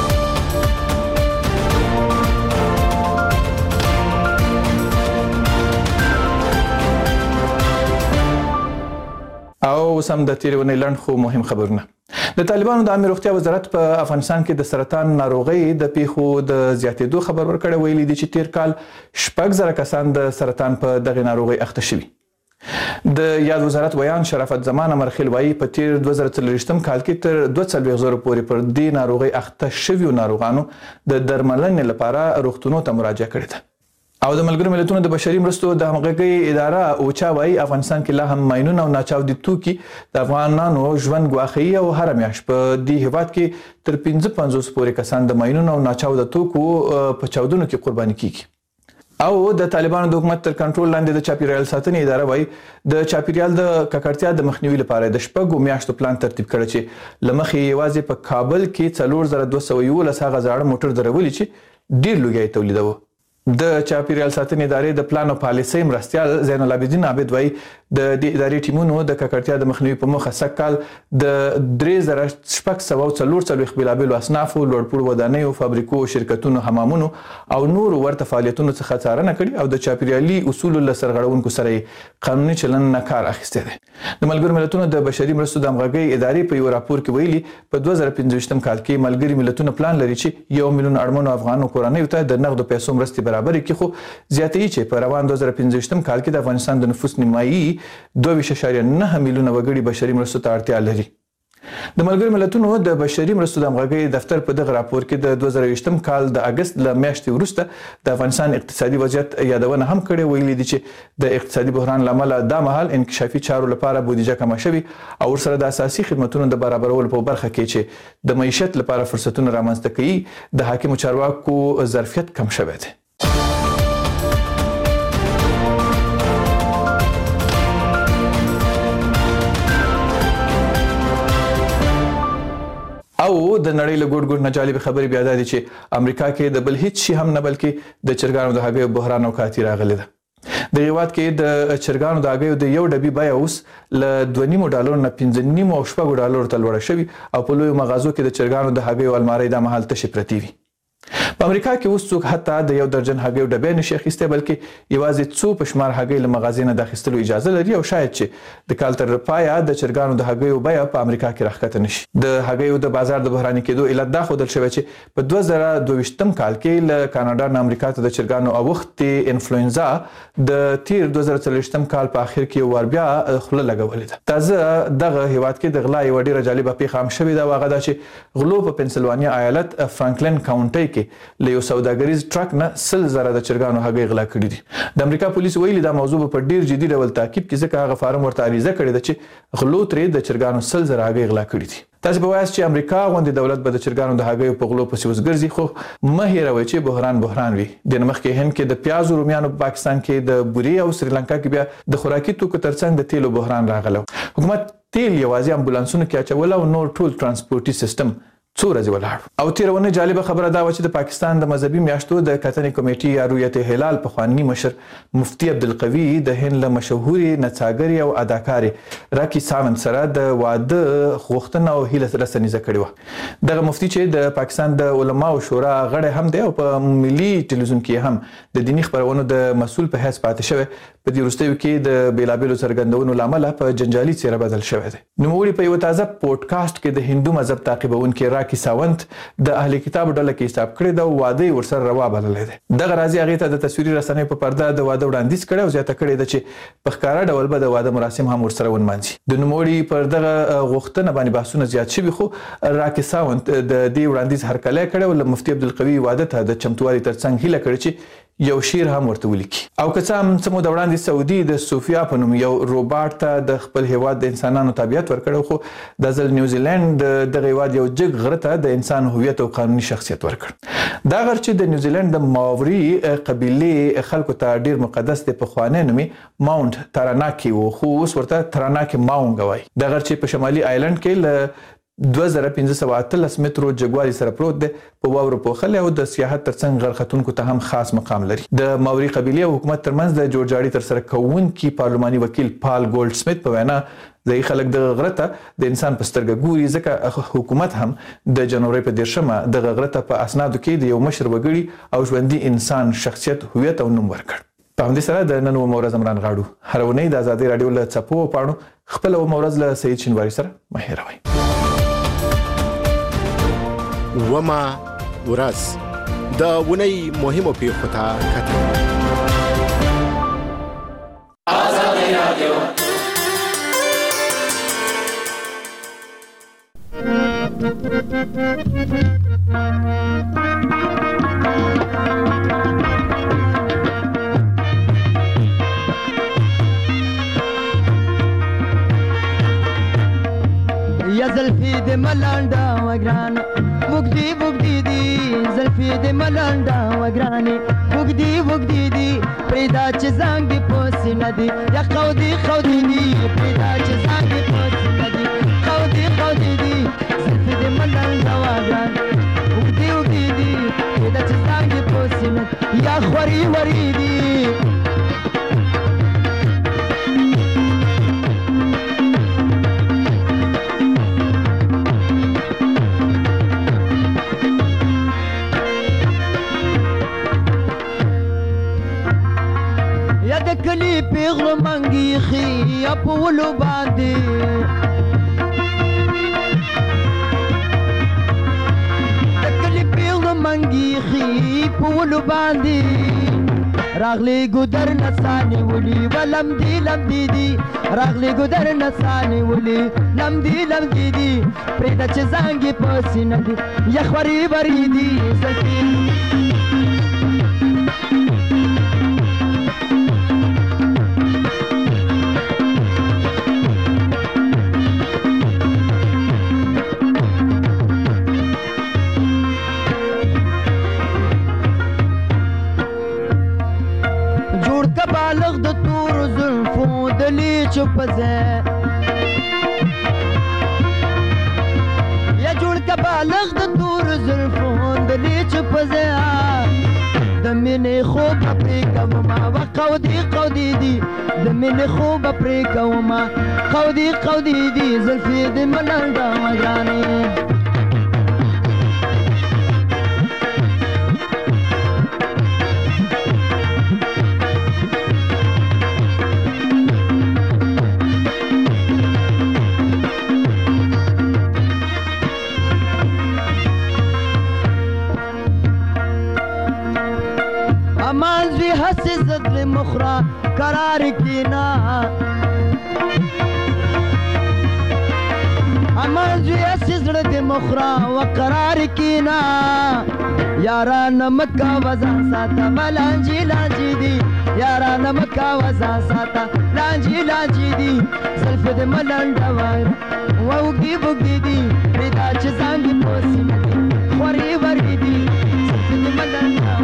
او سم د تیرونې لاند خو مهم خبرونه د طالبانو د عامه روغتیا وزارت په افغانستان کې د سرطان ناروغي د پیښو د زیاتېدو خبر ورکړی ویلي دي چې تیر کال 6,000 کسان د سرطان په دغه ناروغي اخته شوي د یاد وزارت ویان شرافت زمان امرخیل وایي په تیر 2023م کال کې تر 2,000 پورې پر دې ناروغي اخته شویو ناروغانو د درملنې لپاره روغتونونو ته مراجعه کړې ده او د ملګرو ملتونو د بشري مرستو د همغږۍ اداره اوچا وایي افغانستان کې لا هم ماینونه او ناچاودي توکي د افغانانو ژوند ګواښي او هر میاشت په دې هیواد کې تر 55 پورې کسان د ماینونو او ناچاوده توکو په چاودنو کې قرباني کیږي او د طالبانو د حکومت تر کنټرول لاندې د چاپیریال ساتنې اداره وایي د چاپیریال د ککړتیا د مخنیوي لپاره د شپږو میاشتو پلان ترتیب کړی چې لمخې یوازې په کابل کې 4211 هغه زاړه موټر درولي چې ډیر لوګي تولیدوي د چاپیریال ساتنې ادارې د پلان او پالیسۍ مرستیال زین العابدین عابد وایي د ادارې ټیمونو د ککړتیا د مخنیوي په موخه سکهال د 3640 بېلابېلو اصنافو لوړپوړو ودانیو فابریکو شرکتونو حمامونو او نورو ورته فعالیتونو څخه څارنه کړې او د چاپیریالي اصولو له سرغړونکو سره قانوني چلند نه کار اخیستی دی د ملګرو ملتونو د بشري مرستو د همغږۍ ادارې په یو راپور کې ویلي په 2015 کال کې ملګري ملتونه پلان لري چې 1 میلیون اړمنو افغانو کورنیو ته د نغدو پیسو مرستې برابر کړي خو زیاتې چې په روان 2015 کال کې د افغانستان د نفوس نیمایي 2.9 میلیونه وګړي بشري مرستو ته اړتیا لري د ملګرو ملتونو د بشري مرستو د همغږۍ دفتر په دغه راپور کې د 2020 کال د اگست له میاشتې وروسته د افغانستان اقتصادي وضعیت یادونه هم کړې ویلي دي چې د اقتصادي بحران لامل د مهال انکشافي چارو لپاره بودیجه کمه شوې او ورسره د اساسي خدماتو د برابرولو په برخه کې چې د معیشت لپاره فرصتونه رامنځته کوي د حاکمو چارواکو ظرفیت کم شوی دی او د نړۍ له ګوټ ګوټ نه جالب خبرې بیا دي چې امریکا کې د بل هیڅ شي هم نه بلکې د چرګانو د هګیو بحران او کاتی راغلی ده د هیواد کې د چرګانو د هګیو د یو ډبي بیه اوس له $2.5 نه $5.5 او $6 ته لوړه شوې او په لویو مغازو کې د چرګانو د هګیو المارۍ د مهال تشې پرتې وي په امریکا کې اوس څوک حتی د 1 درجن هګیو ډبې نشي اخیسته بلکې یوازې څو پشمار هګۍ له مغازې نه د اخیستلو اجازه لري او شاید چې د کال تر پایه د چرګانو د هګیو بیه په امریکا کې راښکته نشي د هګیو د بازار د بحراني کېدو علت دا ښودل شوی چې په 2022 کال کې له کاناډا نه امریکا ته د چرګانو اوختې انفلوئنزا د تیر 2023 کال په اخر کې ور بیا خله لګولې ده تازه دغه هیواد کې د غلا یو ډیره جالبه پیښه هم شوې ده واغه دا چې غلو په پنسلوانیا ایالت فرانکلن کاونټي کې له یو سوداګریز ټرک نه 100,000 د چرګانو هګۍ غلا کړې دي د امریکا پولیس ویلي دا موضوع په ډیر جدي ډول تعقیب کې ځکه هغه فارم ورته عریضه کړې ده چې غلو ترې د چرګانو 100,000 هګۍ غلا کړې دي تاسو به وایئ چې امریکا غونډې دولت به د چرګانو د هګیو په غلو پسې وسګرځي خو مه هیروئ چې بحران وي د مخکې هند کې د پیازو رومیانو په پاکستان کې د بوري او سریلانکا کې بیا د خوراکي توکو ترڅنګ د تیلو بحران راغلو حکومت تیل یوازې امبولانسونو کې اچول او نور ټول ترانسپورتي سیستم څو ورځې ولاړ او تیرونه جالب خبره دا و چې د پاکستان د مذهبي میاشتو د کتنې کمیټې یا رؤیت هلال په خواني مشر مفتی عبدالقوی د هند له مشهوري نڅاګرې او اداکارې راکی ساونت سره د واده غوښتنه او هیله رسنیزه کړې و دغه مفتی چې د پاکستان د علماو شورا غړی هم دی او په ملي ټلویزیون کې هم د دینی خبرونو د مسؤل په حیث پاتې شوی په دې وروستیو کې د بیلابیلو څرګندونو لامل په جنجالي څیره بدل شوی دی نوموړي په یو تازه پودکاسټ کې د هندو مذهب تعقیبونکي راکی ساونت د اهل کتاب ډله کې حساب کړی دا واده ورسره روا بللې ده دغه راځي هغه ته د تصویري رسنۍ په پرده د واده وړاندیز کړي او زیاته کړي ده چې په ښکارا ډول به د واده مراسم هم ورسره ونمانځي د نوموړي پر دغه غوښتنه باندې بحثونه زیات شوي خو راکی ساونت د دې وړاندیز هرکلی کړی او مفتی عبدالقوی واده ته د چمتووالي ترڅنګ هیله کړې چې یو شعر هم ورته ولیکي او که څه هم څه موده وړاندې سعودي د صوفیا په نوم یو روباټ ته د خپل هیواد د انسانانو تابعیت ورکړ خو د ځل نیوزیلند دغه هیواد یو جګ غره ته د انسان هویت او قانوني شخصیت ورکړ دا غر چې د نیوزیلند د ماوري قبیله خلکو ته ډیر مقدس دی په خوانه نومي ماونټ تاراناکي وو خو اوس ورته تاراناکي ماونګ وایي دا غر چې په شمالي آیلند کې له 2513 مترو جګوالي سره پروت دی په واورو پوښل او د سیاحت ترڅنګ غرختونکو ته هم خاص مقام لري د ماوري قبیله او حکومت ترمنځ د جوړجاړي تر سره کوونکی پارلماني وکیل پال ګولډ سمیت په وینا ځای خلک د غرته د انسان په سترګه ګوري ځکه حکومت هم د جنوري په 10مه د غرته په اسنادو کې د یو مشر وګړي او ژوندۍ انسان شخصیت هویت او نوم ورکړ په همدې سره د نن ورځ عمران غاړو هر ونې د آزادۍ رادیو له څپو او پاڼو خپل ورځ له سید شینواری سره مهیروي وما ورځ د ونی مهمو پیښو ته کتل آزادۍ رادیو یا زلفی د ملانډا وګران وګدی وګدی دی زلفی د ملانډا وګرانی وګدی وګدی دی پیدا چې زنګ دی پوسی ندی یا خودی خودی دی پیدا چې زنګ دی پوسی ندی خودی خودی دی زلفی د ملانډا وګران وګدی وګدی دی پیدا چې زنګ دی پوسی ندی یا خوري وری دی کلی پیغلو منگی خی اپولو باندی کلی پیغلو منگی خی پولو باندی راغلی گودر نسانی ولی ولم دی دی راغلی گودر نسانی ولی لم دی دی پریدا چه زنگی پاسی ندی یخوری بری دی زلفی چپ زه یا جوړ کا بالغ د تور زلفون د لی چپ زه د مینې خوب پرې کوم ما وقودی دی د مینې خوب پرې کوم ما قودی دی زلفی د ملنډا وګرانی زد مخرا قرار کینا امان زوی اسزړه د مخرا وقرار کینا یارا نمکا وزا ساتا لانجی دی یارا نمکا وزا ساتا لانجی دی زلف د ملنډا وګي وګي دی پیدا چې څنګه پوسی ندی خوري ورګي دی زلف د ملنډا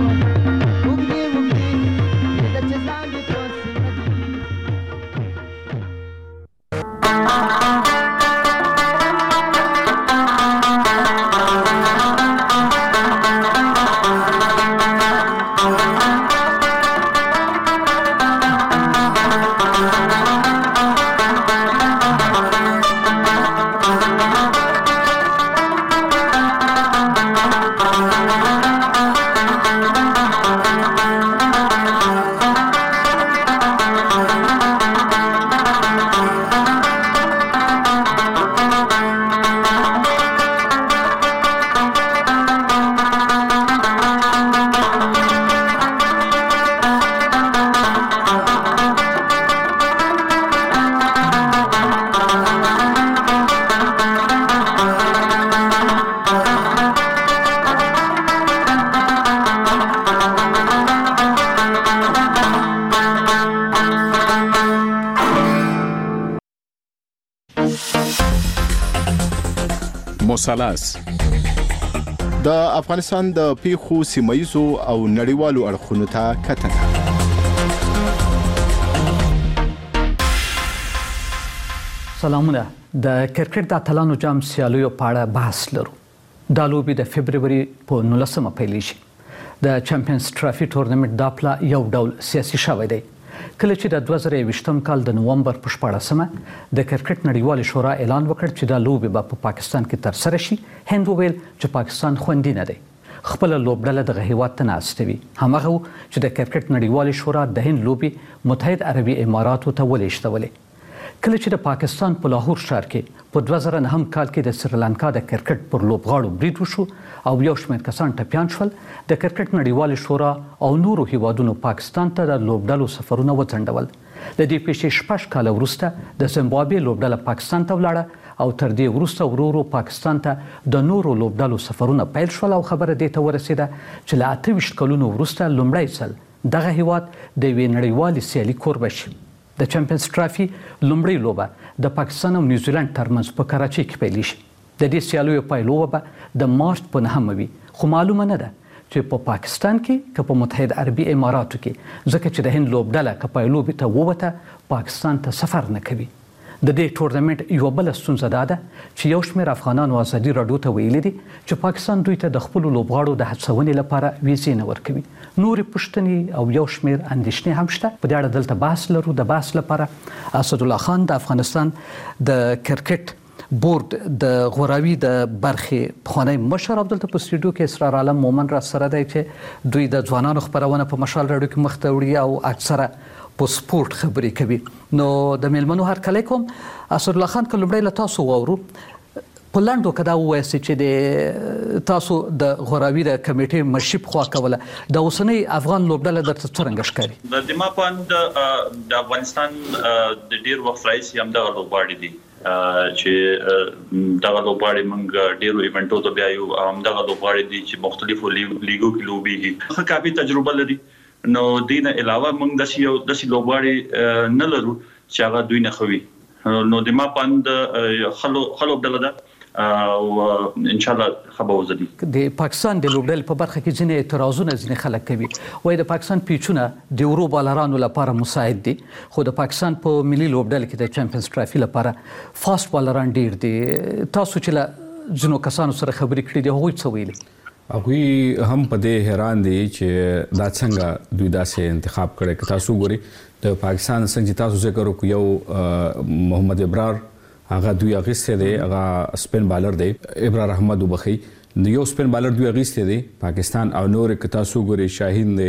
مثلث د افغانستان د پیښو سیمایي او نړیوالو اړخونو ته کتنه. سلامونه. د کرکټ د اتلانو جام سیالیو په اړه بحث لرو. دا لوبي د فبرवरी په 19مه پیلیږي. د چمپیونز ټرافي تورنمنت دا پلا یو ډول سیاسي شوی دی. کله چې د 2020م کال د نومبر په 14مه د کرکټ نړیوال شورا اعلان وکړ چې دا لوبي په پاکستان کې ترسره شي، هند وویل چې پاکستان خوندي نه دی. خپل لوبډله د هیواد ته ناستوي. همغه چې د کرکټ نړیوال شورا د هند لوبي متحد عربي اماراتو ته ولېږدولې. کله چې د پاکستان په لاهور ښار کې په 2009 کال کې د سریلانکا د کرکټ پر لوبغاړو برید وشو او یو شمېر کسان ټپیان شول، د کرکټ نړیوال شورا او نورو هیوادونو پاکستان ته د لوبډلو سفرونه وځنډول. د دې پیښې 6 کال وروسته د زیمبابوې لوبډله پاکستان ته ولاړه او تر دې وروسته ورورو پاکستان ته د نورو لوبډلو سفرونه پیل شول او خبره دې ته ورسېده چې له 28 کلونو وروسته لومړی ځل دغه هیواد د یوې نړیوالې سیالي کوربه شي. د چمپیونز ټرافي لومړی لوبه د پاکستان او نیوزیلند ترمنځ په کراچۍ کې پیلیږي. د دې سیالیو پایلوبه به د مارچ په 9مه وي، خو معلومه نه ده چې په پاکستان کې که په متحد عربي اماراتو کې، ځکه چې د هند لوبډله که پایلوبې ته ووته پاکستان ته سفر نه کوي. د دې تورنمنت یو بل ستونزه ده چې یو شمېر افغانانو ازادي راډیو ته ویلي دي چې پاکستان دوی ته د خپل لوبغاړو د هڅونې لپاره ویزې نه ورکوي. نورې پوښتنې او یو شمېر اندېښنې هم شته. په دې اړه دلته بحث لرو. د بحث لپاره اسدالله خان د افغانستان د کرکټ بورډ د غوراوي د برخې پخوانی مشر، او دلته په سټوډیو کې اسرار عالم مومن را سره دی چې دوی د ځوانانو خبرونه په مشال راډیو کې مخ ته وړي او اکثره په سپورت خبرې کوي. نو د میلمنو هرکلی کوم. اسدالله خان که لومړی له تاسو واورو، په لنډو که دا ووایاست چې د تاسو د غوراوي د کمیټې مشري پخوا کوله، د اوسنۍ افغان لوبډله درته څرنګه ښکاري؟ د ما په اند د افغانستان د ډېر وخت راهیسې همدغه لوبغاړي دي چې دغه لوبغاړي موږ ډېرو ایونټو ته بیایو، همدغه لوبغاړي دي چې مختلفو لیګو کې لوبېږي، ښه کافي تجربه لري. نو دین علاوه موږ داسې لوبغاړي نه لرو چې هغه دوی نه خوي. نو د ما په اند خلو ډله ده او ان شاء الله خبر وزدي. د پاکستان د لوبډلې په برخه کې ځینې اعتراضونه ځینې خلک کوي، وایي د پاکستان پیچونه د ورو بالرانو لپاره مساعد دي، خو د پاکستان په ملي لوبډلې کې د چمپیونز ټرافي لپاره فاست بالران ډیر دي. تاسو چې له ځینو کسانو سره خبرې کړې دي، هغوی څه ویلي؟ هغوی هم په دې حیران دي چې دا څنګه دوی داسې انتخاب کړی. که تاسو ګورئ د پاکستان څنګه چې تاسو ذکر وکړو، یو محمد ابرار هغه دوی اغیسته دی، هغه سپین بالر دی، ابرار احمد وبخي یو سپین بالر دوی اغیسته دی پاکستان. او نور که تاسو ګورئ شاهین دی،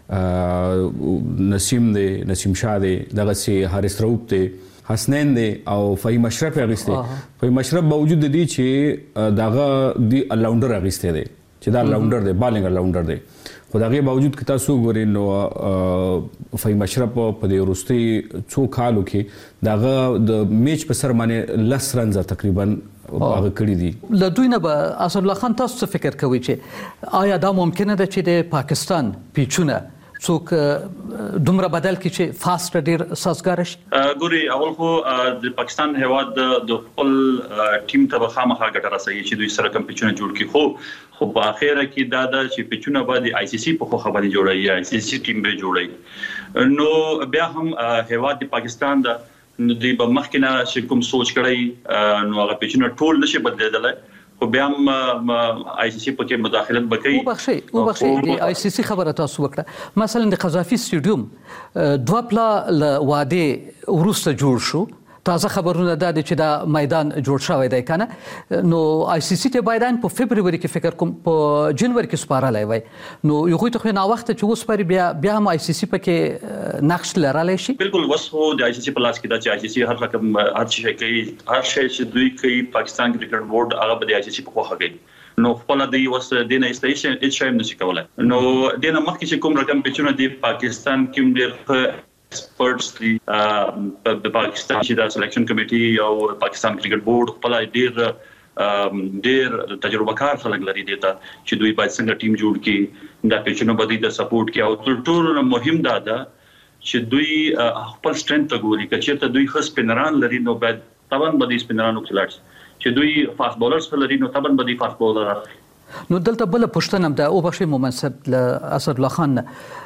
نسیم شاه دی، دغه سي حارث رؤوف دی، حسنین دی او فهیم اشرف اغیسته. فهیم اشرف باوجود دی چې دغه دی الراونډر اغیسته دی، چې دا الراونډر دی، بالینګ الراونډر دی، خو دغه باوجود که تاسو ګورئ نو فهیم اشرف په دې وروستي څو کالو کې دغه د میچ په سر باندې 10 رنز تقریبا هغه کړی دي. له دوی نه به اسدالله خان تاسو څه فکر کوئ چې آیا دا ممکنه ده چې د پاکستان پیچونه څوک دومره بدل کی چې فاست ډیر سازګار شي؟ ګوري اول خو د پاکستان هیواد د خپل ټیم ته خامخا ګټه رسوي چې دوی سره کم پیچونه جوړ کړي، خو په اخره کې دا د چې پیچونه باندې آی سی سی په خو باندې جوړي، آی سی سی ټیم به جوړي. نو بیا هم هیواد د پاکستان د دوی په مخکنه چې کوم سوچ کړی نو هغه پیچونه ټول نشي بدلیدلای، خو بیا هم آی سی سی پکې مداخلت وکړي. وبخښئ د آی سی سی خبره تاسو وکړه. مثلا د قذافي سټیډیوم 2 پلا واده ورسته جوړ شو، تازه خبرونه دا چې دا میدان جوړ شوی دی کنه. نو آی سی سی ته میدان په فبرवरी کې فکر کوم په جنوري کې سپارلای وای، نو یو خو ته نه وخت چې وسپاري بیا هم آی سی سی پکې نقش لرالای شي. بالکل وسو د آی سی سی پلاس کې دا چې آی سی سی هر رقم هر شي کوي، هر شي چې دوی کوي پاکستان کرکټ بورډ هغه به د آی سی سی په خوخه کوي. نو خپل د یوس دینه استیشن هیڅ شي نشي کولای. نو دینه مخکې چې کوم رقم پیچونه دی پاکستان کې ډېر एक्सपर्ट्स دي په پاکستان چې د سلیکشن کمیټي او پاکستان کرکټ بورډ خپل ډېر تجربه کار خلک لري دي ته چې دوی باید څنګه ټیم جوړ کړي، دا پیچونه باندې د سپورټ کې او ټول مهم دا ده چې دوی خپل سټرنث ته ګوري. که چېرته دوی خاص پنران لري نو باید طبعا به سپینرانو کلاټس چې دوی فاست بولرز لري نو طبعا به فاست بولر نو دلته بل پښتنه د او بخښي مومنصب له اسد الله خان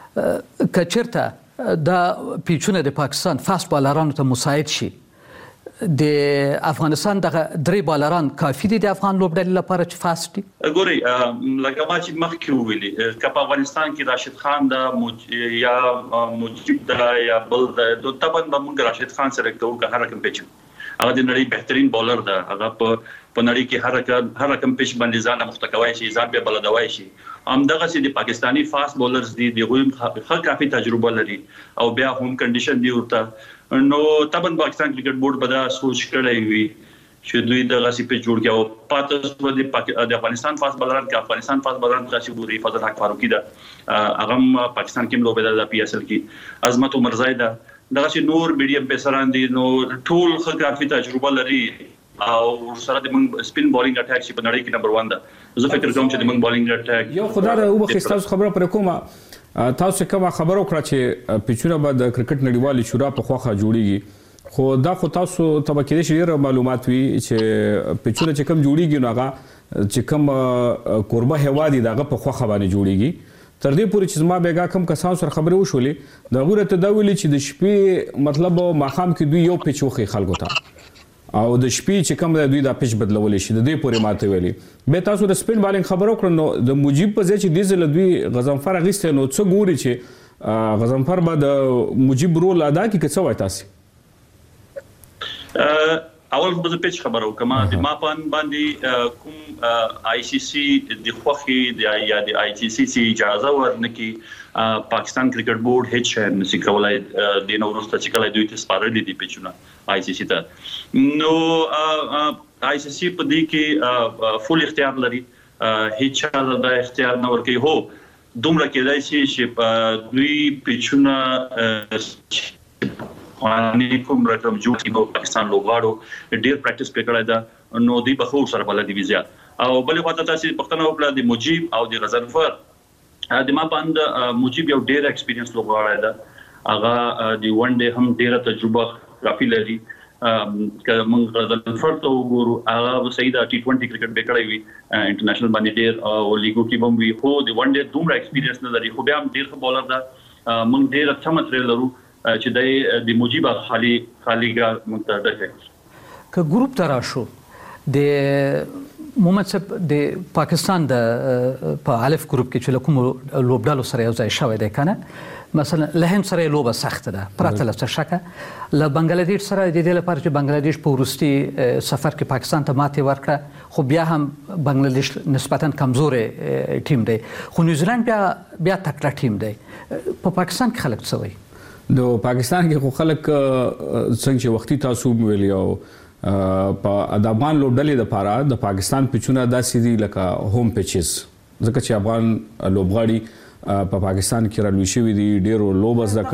کچرته دا پیچونه د پاکستان فاست بالرانو ته مساعد شي د افغانستان دغه درې بالران کافي دي د افغان لوبډلې لپاره چې فاست دي ګوري لکه ما چې مخکې ویلي چې په افغانستان کې راشد خان دا یا مجيب دا یا بل دا طبعا موږ راشد خان سره کوو که هر کوم پیچ هغه د نړۍ بهترین بولر ده هغه په نړۍ کې هر کوم پیچ باندې ځان مختکوي شي ځان به بلدوي شي همدغه سي د پاکستانی فاست بولرز دي دغه ښه کافي تجربه لري او بیا هم کنډیشن دی ورته نو طبعا پاکستان کرکټ بورډ به دا سوچ کړی وي چې دوی دغه سي په جوړ کې او پاتې د افغانستان فاست بولران کې افغانستان فاست بولران چې ګوري فضل حق فاروقي دا هغه پاکستان کې لوبه د پی اس ال کې عظمت عمر زاید دغه چې نور میډیم پیسران دي نو ټول ښه کافي تجربه لري او سره د موږ سپین بولینګ اٹیک چې په نړۍ کې نمبر 1 ده زه فکر کوم چې د موږ بولینګ اٹیک یو خدای او بخښتاسو خبره پر کومه تاسو کوم خبرو کړه چې پیچونه به د کرکټ نړیوالې شورا په خوخه جوړیږي خو دا خو تاسو ته کې ډېر معلومات وي چې پیچونه چې کوم جوړیږي نو هغه چې کوم قربه هوادي دغه په خوخه باندې جوړیږي تر دې پورې چې ما بیګه کم کسان سره خبرې وشولې دا غوړه ته دا ویلي چې د شپې مطلب ماخام کې دوی یو پیچ وخی خلکو ته او د شپې چې کوم دوی دا پیچ بدلولې شي د دې پورې ماته ویلي به تاسو د سپین بالینګ خبرو کړو نو د مجيب په ځای چې دیزل دوی غزنفر غیسته نو څه ګوري چې غزنفر به د مجيب رول ادا کوي که څه وای تاسو اول به پیچ خبرو کما د ماپان باندې کوم آی سی سی د خوخي یا د آی سی سی اجازه ورنکي پاکستان کرکټ بورډ هیڅ شي نشي کولای د نورسته چې کله دوی ته سپارلې دي پیچونه آی سی سی ته نو آی سی سی په دې کې فول اختیار لري هیڅ چا د اختیار نه ورکي هو دومره کېدای شي چې دوی پیچونه باندې کوم رقم جوړ کړي پاکستان لوبغاړو ډیر پریکټیس کړی دا نو دی به خو سره بل دی ویزا او بلې خواته تاسو پښتنه وکړه د مجيب او د غزنفر د ما باند مجيب یو ډیر ایکسپیرینس لوبغاړی دا هغه د ون ډے هم ډیره تجربه کافي لري که موږ غزنفر ته وګورو هغه سیدا ټي 20 کرکټ به کړی وي انټرنیشنل باندې ډیر او لیګو کې هم وي خو د ون ډے دومره ایکسپیرینس نه لري خو بیا هم ډیر ښه بولر دا موږ ډیر ښه ماتریال لرو چې د مجيبه خاليګه منتدکه که ګروپ تراشو د مومنصب د پاکستان د په الف ګروپ کې چې کوم لوبډالو سره یو ځای شوی دی کنه مثلا له هند سره لوبه سخت ده پرته له شکه له بنگلاديش سره د دې لپاره چې بنگلاديش په ورستي سفر کې پاکستان ته ماتې ورکړه خو بیا هم بنگلاديش نسبتا کمزورې ټیم دی خو نیوزیلند بیا تکړه ټیم دی په پاکستان کې خلک څه وایي د پاکستان کې خو خلک څنګه چې وختي تاسو ویلی او په افغان لوبډلې لپاره د پاکستان پیچونه داسې دي لکه هوم پیچز ځکه چې افغان لوبغاړي په پاکستان کې رالوي شوي دي ډېرو لوبه زده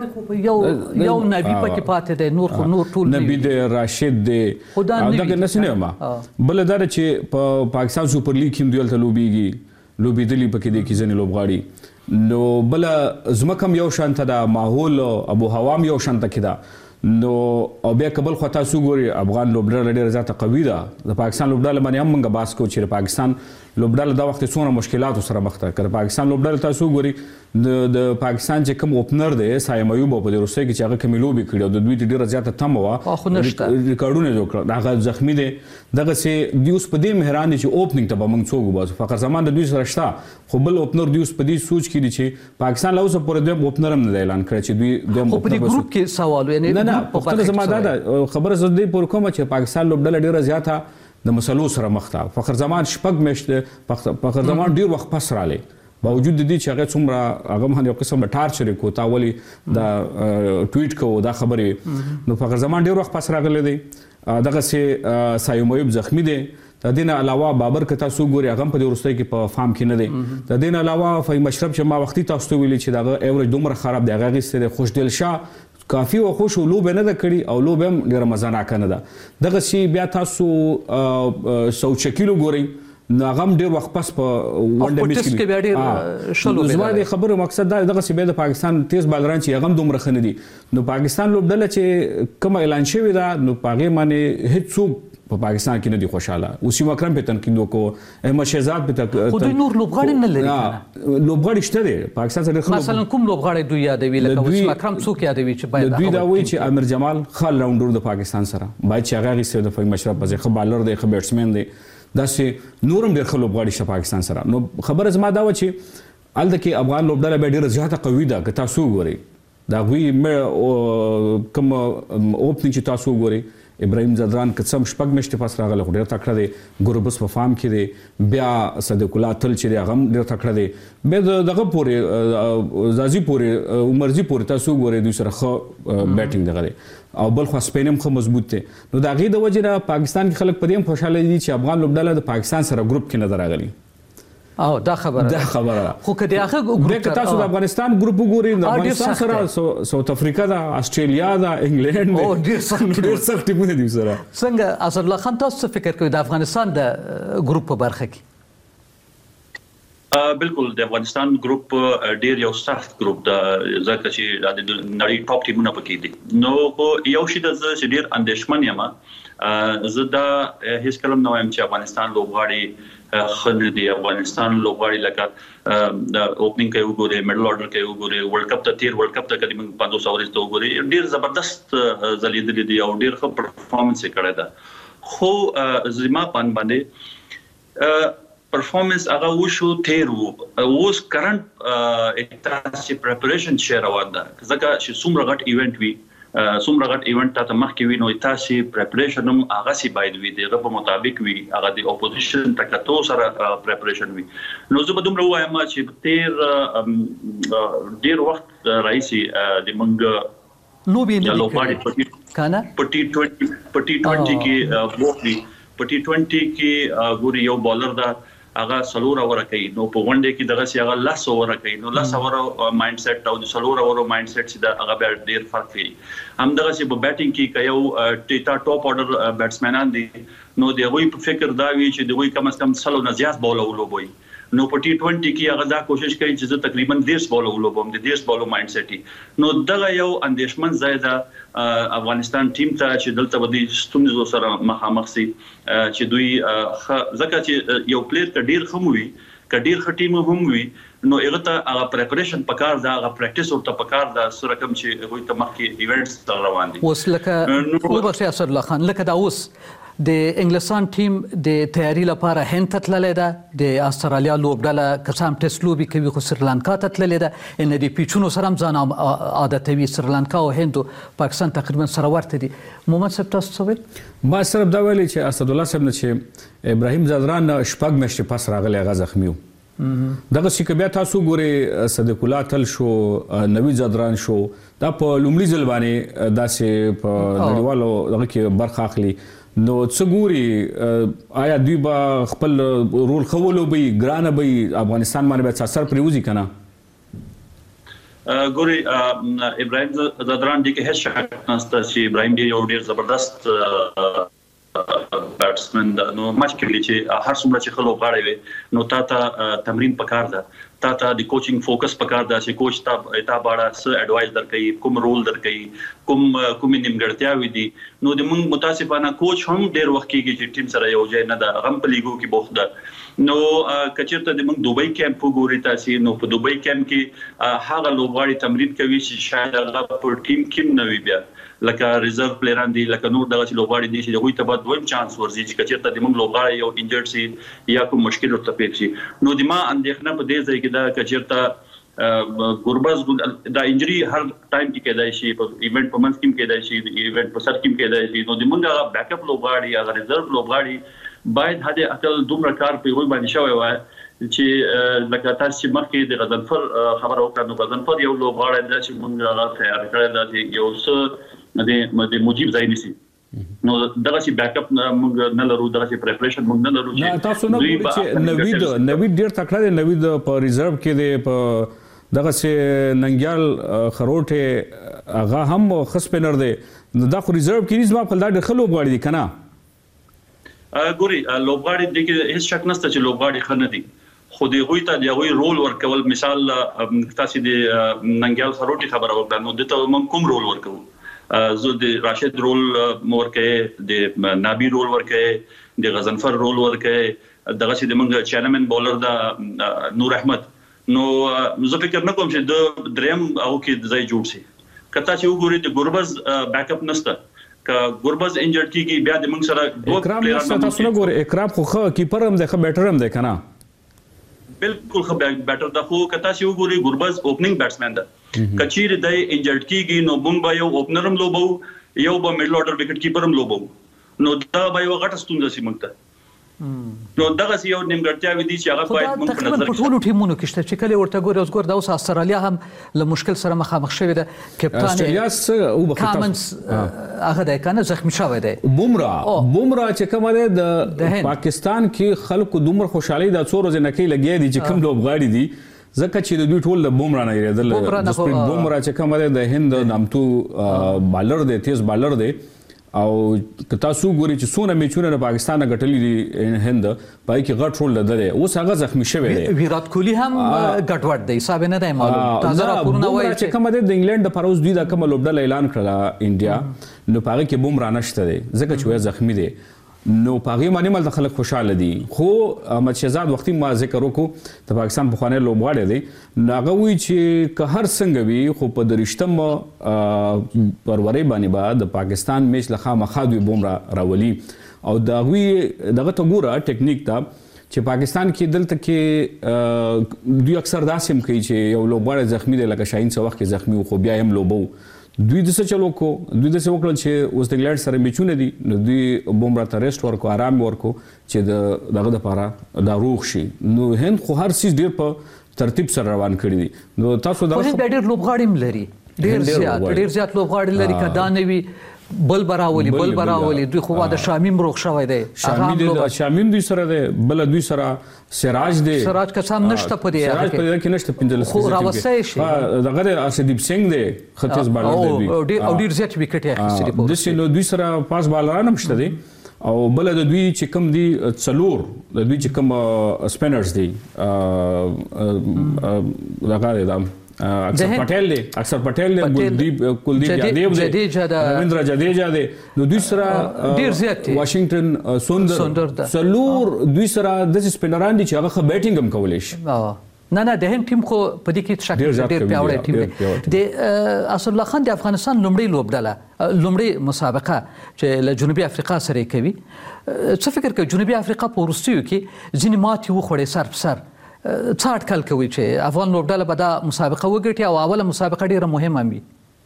کړي یو نبی پکې پاتې دی نور ټول نبی دی راشد دی دغه نسنه ما بل دا چې په پاکستان سپر لیګ کې دوی ته لوبېدلي پکې دي کې ځنې لوبغاړي نو بل زمکم یو شانته دا ماحول ابو هوام یو شانته کده نو او بیا کبل خو تاسو ګوري افغان لوبډل ډېر زیاته قوي ده د پاکستان لوبډل باندې هم موږ باس کوو چې پاکستان لوبډل دا وخت څونه مشکلات سره مخ ته کړ پاکستان لوبډل تاسو ګوري د پاکستان چې کوم اوپنر دی سایم ایوب په دې روسي کې چې هغه کوم لوبي کړو د دوی ډېر زیاته تم و ریکارډونه جوړ کړ هغه زخمی دی دغه سي دیوس په دې مهران چې اوپننګ ته به موږ څوک وباسو فقر زمان د دوی سره شته خو بل اوپنر دیوس په دې سوچ کړي چې پاکستان له اوسه پورې د اوپنر هم نه اعلان کړی چې دوی د په دې ګروپ کې سوال یعنی نه په زما دا خبره زه دې پور کوم چې پاکستان لوبډل ډیره زیاته د مسلو سره مخ ته فخر زمان شپږ میشته فخر زمان ډیر وخت پس رااله باوجود د دې چې هغه څومره هغه باندې یو قسم ټارچر کو تا ولي دا ټویټ کو دا خبره نو فخر زمان ډیر وخت پس راغلی دی دغه سي سایمویب زخمی دی د دین علاوه بابر کته سو ګوري هغه په ورستۍ کې په فارم کې نه دی د دین علاوه فهم مشرب چې ما وختي تاسو ویلي چې دا ایوریج دومره خراب دی هغه غیسته خوشدل شاه کافي او خوش لوب نه د کړي او لوب هم ډیره مزه نه کنه ده دغه سی بیا تاسو 100 کیلو ګوري نو هغه ډېر وخت پس په ونډه میچ کې بیا ډېر شلو زما د خبرو مقصد دا دغه سی د پاکستان تیز بالران چې هغه دومره خنه دي نو پاکستان لوبډله چې کوم اعلان شوی دا نو پاغه باندې هیڅ څوک په پاکستان کې نه دي خوشاله وسیم اکرم په تنقید وکړو احمد شهزاد په خو دوی نور لوبغاړي نه لري لوبغاړي شته دي پاکستان سره مثلا کوم لوبغاړي دوی یادوي لکه وسیم اکرم څوک یادوي چې باید دوی دا وایي چې امیر جمال خال راونډر د پاکستان سره باید چې هغه غیسه د فهم مشرف په ځخه بالر دی خو بیټسمن دی دا چې نورم ډېر خلک لوبغاړي شته پاکستان سره نو خبره زما دا و چې الته کې افغان لوبډله به ډېر زیاته قوي ده که تاسو وګورئ دا غوي کوم اوپننګ چې تاسو وګورئ ابراهیم زدران قسم شپږ میاشتې پس راغله خو ډېر تکړه دی ګوربس په فارم کې دی بیا صدیق الله تل چې هغه ډېر تکړه دی بیا دغه پورې زازي پورې عمرزي پورې تاسو وګورئ دوی سره ښه بیټینګ دغه دی او بل خو سپین هم ښه مضبوط دی نو د هغې د وجې نه پاکستان کې خلک په دې هم خوشحاله دي چې افغان لوبډله د پاکستان سره ګروپ کې نه ده راغلي او دا خبره خو که د هغه ګروپ تاسو د افغانستان ګروپ وګورئ د افغانستان سره ساوث افریقا ده استرالیا ده انګلند او ډېر سخت ټیمونه دي سره څنګه اسد الله خان تاسو فکر کوئ د افغانستان د ګروپ په برخه کې بالکل د افغانستان ګروپ ډیر یو سخت ګروپ د ځکه چې د نړۍ ټاپ ټیمونه پکې دي نو یو شی د چې ډیر اندېښمن یم زه دا هیڅ کلم نه وایم چې افغانستان لوبغاړي خنه دي افغانستان لوبغاړي لکه د اوپننګ کې وګورئ میډل اورډر کې وګورئ ورلد کپ ته تیر ورلد کپ ته کله موږ 500 ورځې وګورئ ډیر زبردست زلیدل دي او ډیر ښه پرفارمنس کړی دا خو زما باندې پرفارمنس هغه وشو تیر وو اوس کرنٹ تاسو پریپریشن شیر روان ده ځکه چې څومره غټ ایونت وي څومره غټ ایونت ته مخکې وي نو تاسو پریپریشن هم هغه سي باید وي دغه په مطابق وي هغه د اپوزیشن تکتو سره پریپریشن وي نو زه به دومره وایم چې تیر ډیر وخت راځي د منګ نو به نه لوباړي کنه پټي 20 کې بوخي پټي 20 کې ګوري یو بالر دا هغه سلور اور کوي نو په ونډه کې دغه سی هغه لاس اور کوي نو لاس اور مایند سیټ او د سلور اور مایند سیټ چې دا هغه ډیر فرق کوي هم دغه سی په بیټینګ کې یو ټیټا ټاپ اورډر بیټسمنان دي نو دی وی په فکر دا وی چې دی وی کم از کم سلو نه زیات بول ولوبوي نو په ټي 20 کې هغه دا کوشش کوي چې زه تقریبا 10 بول ولوبم د 10 بول مایند سیټ نو دغه یو اندېښمن زیاده افغانستان ټیم ته چې دلته ودی ستونزو سره مخامخ سي چې دوی ځکه چې یو پلیئر کډیر خموي کډیر خټیم هم وي نو هغه ته هغه پریپریشن پکار دا هغه پریکټیس ورته پکار دا سره کوم چې هغه ته مخکې ایونټس روان دي اوس لکه وبخښه اسد الله خان لکه دا اوس د انګلستان ټیم د تیاری لپاره هند ته تللی ده د استرالیا لوبډله کسام ټیسټ لوبي کوي خو سریلانکا ته تللی ده ان د پیچونو سره هم ځان عادتوي سریلانکا او هند پاکستان تقریبا سره ورته دي محمد صاحب تاسو څه ویل ما صرف دا ویلي چې اسد الله صاحب نه چې ابراهیم زدران شپږ میاشتې پس راغلی هغه زخمی و دغه چې بیا تاسو ګورئ صدیق الله تل شو نوید زدران شو دا په لومړي ځل باندې داسې په نړیوالو دغه کې برخه اخلي نو څه ګوري آیا دوی به خپل رول خولو به ګرانه به افغانستان باندې به اثر پریوزي کنه ګوري ابراهیم زدران دي کې هیڅ شک نشته چې ابراهیم دی یو ډیر زبردست بیټسمن نو ماچ کې چې هر څومره چې خلک غاړي وي نو تا تمرین پکار ده تا د کوچینګ فوکس پکار ده چې کوچ تا باړه څه اډوایس درکې کوم رول درکې کوم نیمګړتیاوي دي نو د موږ متاسفانه کوچ هم ډیر وخت کې چې ټیم سره یو ځای نه ده غم په لیګو کې بوخت ده نو کچیرته د موږ دوبۍ کیمپ وګوري تاسو نو په دوبۍ کیمپ کې هغه لوبغاړي تمرین کوي چې شاید هغه په ټیم کې نه وي بیا لکه ریزرو پلیران دي لکه نور دغه لوبغاړي دي چې دوی ته بعد دویم چانس ورزي چې کچیرته د موږ لوبغاړي یو انجرډ شي یا کوم مشکل ورته پیښ شي نو د ما اندېښنه په دې ځای کې دا کچیرته ګوربز دا انجری هر ټایم کې کېدای شي په ایونت په منځ کې کېدای شي ایونت په سر کې کېدای شي نو د موږ بیک اپ لوبغاړي یا ریزرو لوبغاړي باید هدا عقل دومره کار په وای باندې شوی وای چې لکه تاسو چې مخکې د غزنفر خبر وکړو نو غزنفر یو لوبغاړی دی چې موږ هغه تیار کړی دی یو څه د موجب ځای نسی نو دغه چې بیک اپ موږ نه لرو دغه چې پریپریشن موږ نه لرو چې تاسو نه ګورئ چې نوید ډیر تکړه دی نوید په ریزرو کې دی په دغه چې ننګیال خروټه هغه هم خص پنر دی دا خو ریزرو کې نسبت په لاره خلوب غواړي کنه ګوري لوبغاړي د کې هیڅ شک نشته چې لوبغاړي خنه دي خو د غوي ته د غوي رول ورکول مثال تاسو د ننګیال خروټي خبره وکړه نو د ته کوم رول ورکو زه د راشد رول ورکه د نابي رول ورکه د غزنفر رول ورکه دغه چې د موږ چیرمن بولر دا نور احمد نو زه فکر نه کوم چې د دریم او کې ځای جوړ شي کته چې وګورئ د ګوربز بیک اپ نشته ک ګوربز انجر کیږي بیا د موږ سره دوه پلیئرانو تاسو نه ګورئ اکرام خو کیپر هم ده خو بیټر هم ده کنه بالکل خو بیټر ده خو کته چې وګورئ ګوربز اوپننګ بیټسمن ده کچیر د انجر کیږي نو موږ به یو اوپنر هم لوبو یو به میډل اورډر وکټ کیپر هم لوبو نو دا به یو غټ ستونزه سي موږ ته نو دغه یو نیمګړتیا ودی چې هغه باید موږ په نظر کې ټول ټیمونو کې شته چې کله ورته ګوري اوس ګور د اوس استرالیا هم له مشکل سره مخامخ شوې ده کپټان استرالیا او کامنز هغه د کنه زخمی شوی دی بومرا چې کومه ده د پاکستان کې خلکو دومره خوشحالي د څو ورځې نه کې لګي دي چې کوم لوبغاړي دي ځکه چې د دوی ټول د بومرا نه یریدل جسپریت بومرا چې کومه ده د هند نامتو بالر دی تیز بالر دی او تاسو ګورئ چې څونه میچونه د پاکستان غټلې دي هند پای کې غټ رول لري اوس هغه زخمی شوی دی ویرات کوهلی هم غټوټ دی حساب نه دی معلوم تازه راپورونه وایي چې کومه د انګلند د پروز دوی د کومه لوبډل اعلان کړل انډیا نو پاره کې بومرا نشته دی ځکه چې زخمی دی نو پاغي باندې مل خلک خوشاله دي خو احمد شهزاد وختي ما ذکر وکړو د پاکستان په خوانه لوبغاړي دي ناغه وی چې که هر څنګه وي خو په درشتم پروري باندې با د پاکستان میچ لخوا مخادوي بومرا راولي او دغه ته ګوره ټیکنیک ته چې پاکستان کې دلته کې دوی اکثر داسې کوي چې یو لوبغاړی زخمی دی لکه شاهین څو وخت کې زخمی خو بیا هم لوبو دوی د څه چلو کو دوی د څه وکړل چې اوس د انګلند سره میچونه دي نو دوی بومرا ته ریسټ ورکو آرام ورکو چې دغه د پاره دا روغ شي نو هند خو هر څه ډیر په ترتیب سره روان کړی دي نو تاسو دا ډیر لوبغاړي ملري ډیر زیات لوبغاړي لري کدا نه وي بل براولي دوی خو د شامیم روغ شوی دی شامیم دوی سره دی بل دوی سره سراج قسم نشته په دې کې نشته پنځل خو راوسته شي دغه ارشدیپ سنگ دی ختیز بالر دی او ډیر زیات وکټ یې اخیستي د سینو دوی سره پاس بالران هم شته دي او بل د دوی چې کم دي څلور د دوی چې کم سپینرز دي دغه دی اکثر پټیل دی کلدیپ یادیو دی رویندر جډیجا دی نو دوی سره ډیر زیات واشنگټن سوندر څلور دوی سره د سپینران دي چې هغه بیټینګ هم کولای شي نه د هند ټیم خو په دې کې شک ډیر پیاوړی ټیم دی د اسد الله خان د افغانستان لومړی لوبډله لومړی مسابقه چې له جنوبي افریقا سره کوي څه فکر کوي جنوبي افریقا په وروستیو کې ځینې ماتې وخوړې سر په سر څه اټکل کوي چې افغان لوبډله به دا مسابقه وګټي او اوله مسابقه ډیره مهمه وي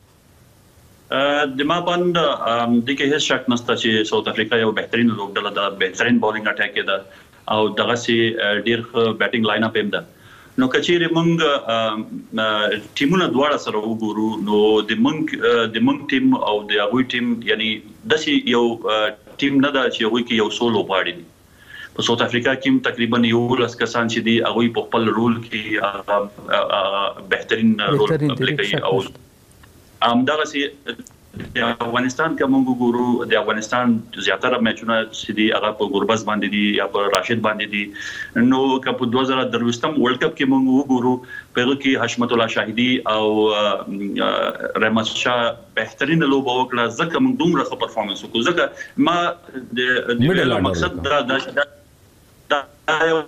د ما باندې د کې هیڅ شک نشته چې ساوث افریقا یو بهترین لوبډله ده بهترین بولینګ اٹیک ده او دغه سي ډیر بیټینګ لاین اپ هم ده نو کچېره موږ ټیمونه دواړه سره وګورو نو د موږ ټیم او د هغوی ټیم یعنی داسې یو ټیم نه ده چې هغوی کې یو سولو غواړي په ساوث افریقا کې تقریبا یو لس کسان چې دي هغه په خپل رول کې بهترین رول پلی کوي او همدغه سي د افغانستان کوم ګورو د افغانستان زیاتره میچونه چې دي هغه په ګوربز باندې دي یا په راشد باندې دي نو کپ 2023 ورلد کپ کې موږ وګورو په کې حشمت الله شاهدي او رحمت شاه بهترین لوبه وکړه ځکه موږ دومره ښه پرفورمنس وکړو ځکه ما د مقصد دا یو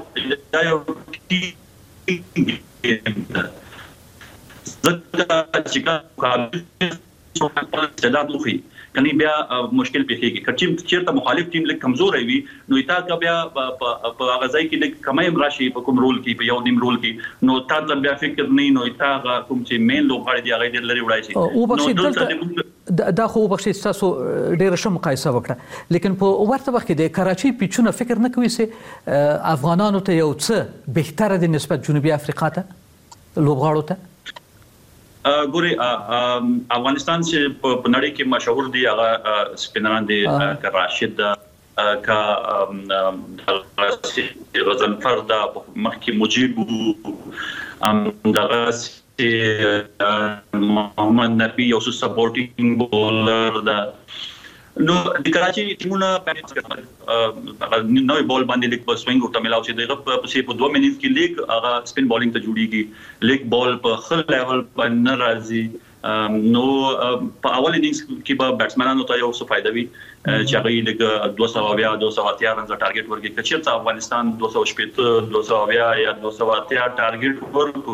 ځکه چې استعداد لوخي کني بیا مشکل پیږي کچې چیرته مخالف ټیم لیک کمزور وي نو ایتا کا بیا په غزای کې لیک کمایم راشي په کوم رول کې په یو نیم رول کې نو تا بیا فکر نه نو ایتا کوم چې مین لوبغاړي دی هغه ډېر لري وړای شي دا خو بخښي تاسو ډېر ښه مقایسه وکړه لیکن په ورته وخت کې د کراچي پیچونه فکر نه کوي چې افغانانو ته یو څه بهتره د نسبت جنوبي افریقا ته لوبغاړو ته ګوري افغانستان چې په نړۍ کې مشهور دي هغه سپینران دي راشد کا غزنفر دا مخکې مجيب دغه محمد نبی یو سپورټینګ بولر دا نو د کراچي ټیمونه نوې بال باندې لیک په سوینګ ورته ملاو چې دغه په 2 منټ کې لیک هغه سپین بالینګ ته جوړیږي لیک بال په خل لیول باندې راځي نو په اول انینګز کې به بیټسمنانو ته یو څه فائدہ وي چې هغه لګ 200 رنز ټارګټ ورکړي چې افغانستان 270 یا 280 ټارګټ ورکړي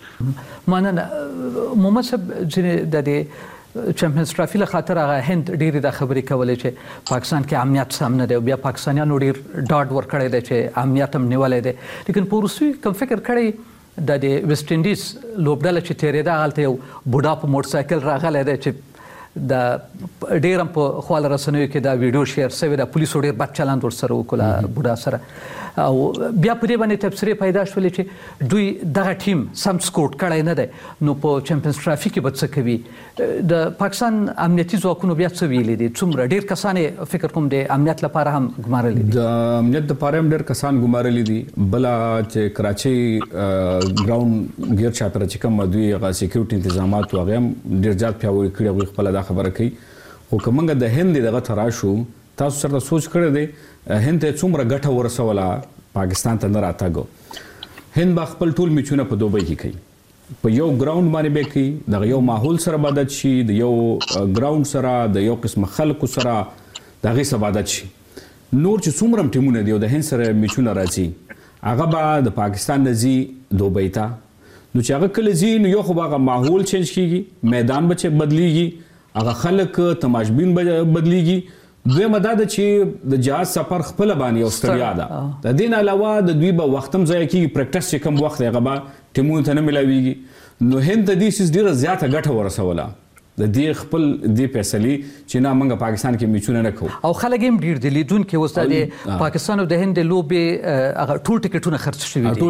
مننه محمد صاحب چې د چمپیونز ټرافي له خاطر هغه هند ډېری د خبرې کولې چې پاکستان کې امنیت سم نه دی بیا پاکستانیانو ډېر ډاډ ورکړی دی چې امنیت هم نیولې دی لیکن په روسي کوم فکر کړی د ویسټ انډیز لوبډله چې تیرېده هلته یو بوډا په موټر سایکل راغلی دی چې د ډېر هم په خواله رسنیو کې دا ویډیو شیر شوی د پولیسو ډېر بد چلند ورسره وکړه بوډا سره او بیا په دې باندې تبصرې پیدا شولې چې دوی دغه ټیم سم سکوټ کړی نه دی نو په چمپیونز ټرافي کې به څه کوي د پاکستان امنیتي ځواکونو بیا څه ویلي دي څومره ډېر کسان فکر کوم د امنیت لپاره هم ګمارلي دي د امنیت لپاره هم ډېر کسان ګمارلي دي بله چې کراچي ګراوند غیر چاپېره چې کوم دوی هغه سکیورټي انتظامات هغه هم ډېر زیات پیاوړي کړي هغوی خپله دا خبره کوي خو که موږ د هند دغه ته راشو تاسو سره سوچ کړی دی هند ته څومره ګټه ورسوله پاکستان ته نه راتګو هند به خپل ټول میچونه په دوبۍ کې کوي په یو ګراوند باندې به کوي دغه یو ماحول سره عادت شي د یو ګراوند سره د یو قسم خلکو سره دغه سره عادت شي نور چې څومره ټیمونه دی د هند سره میچونه راځي هغه به د پاکستان نه ځي دوبۍ ته نو چې هغه کله ځي نو یو خو هغه ماحول چینج کیږي میدان به بدلیږي هغه خلک تماشبین بدلیږي دویمه دا ده چې د جهاز سفر خپل باندې یو ستړیا ده د دې نه علاوه د دوی به وخت هم ضایع کیږي پریکټس چې کم وخت هغه به ټیمونو ته نه ملاویږي نو هند ته دې سیس ډیره زیاته ګټه ورسوله د دې خپل دې فیصلې چې نه موږ پاکستان کې میچونه نه کوو او خلک هم ډیر دي لیدونکو اوس د پاکستان او د هند لوبې هغه ټول ټیکټونه خرڅ شوي دي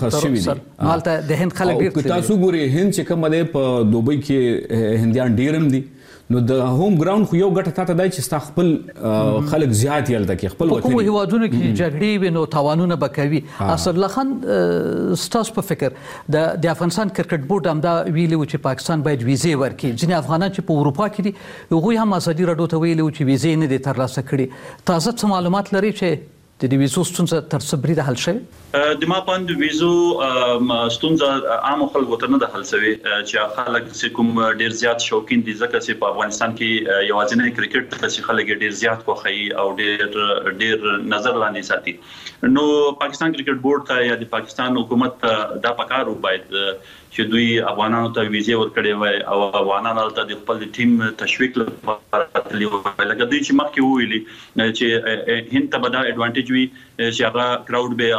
مالته د هند خلک ډیر تاسو ګورئ هند چې کوم دی په دوبۍ کې هندیان ډیر هم دي نو د هوم ګراوند خو یو ګټه تاته دی چې ستا خپل خلک زیات یلته کې خپل وطن کوم هیوادونو کې جګړې وي نو تاوانونه به کوي اسد الله خان ستاسو په فکر د افغانستان کرکټ بورډ هم دا ویلي و چې پاکستان باید ویزې ورکړي ځینې افغانان چې په اروپا کې دي هغوی هم ازادي راډیو ته ویلي و چې ویزې نه دي ترلاسه کړي تازه څه معلومات لري چې د دې ویزو ستونزه تر څه بریده حل شوې د ما پاند ویزو ستونزه عام خلکو ته نه ده حل شوې چې خلک چې کوم ډیر زیات شوقین دي ځکه چې په افغانستان کې یوازینی کرکټ چې خلک ډیر زیات خوښي او ډیر نظر لاندې ساتي نو پاکستان کرکټ بورډ ته یا د پاکستان حکومت دا پکارو باید چې دوی افغانانو ته ویزې ورکړي وای او افغانانو ته د خپل ټیم تشویق لپاره تللی وای لکه دوی چې مخکې ویلي چې هند ته به دا اډوانټیج وي چې هغه کراود به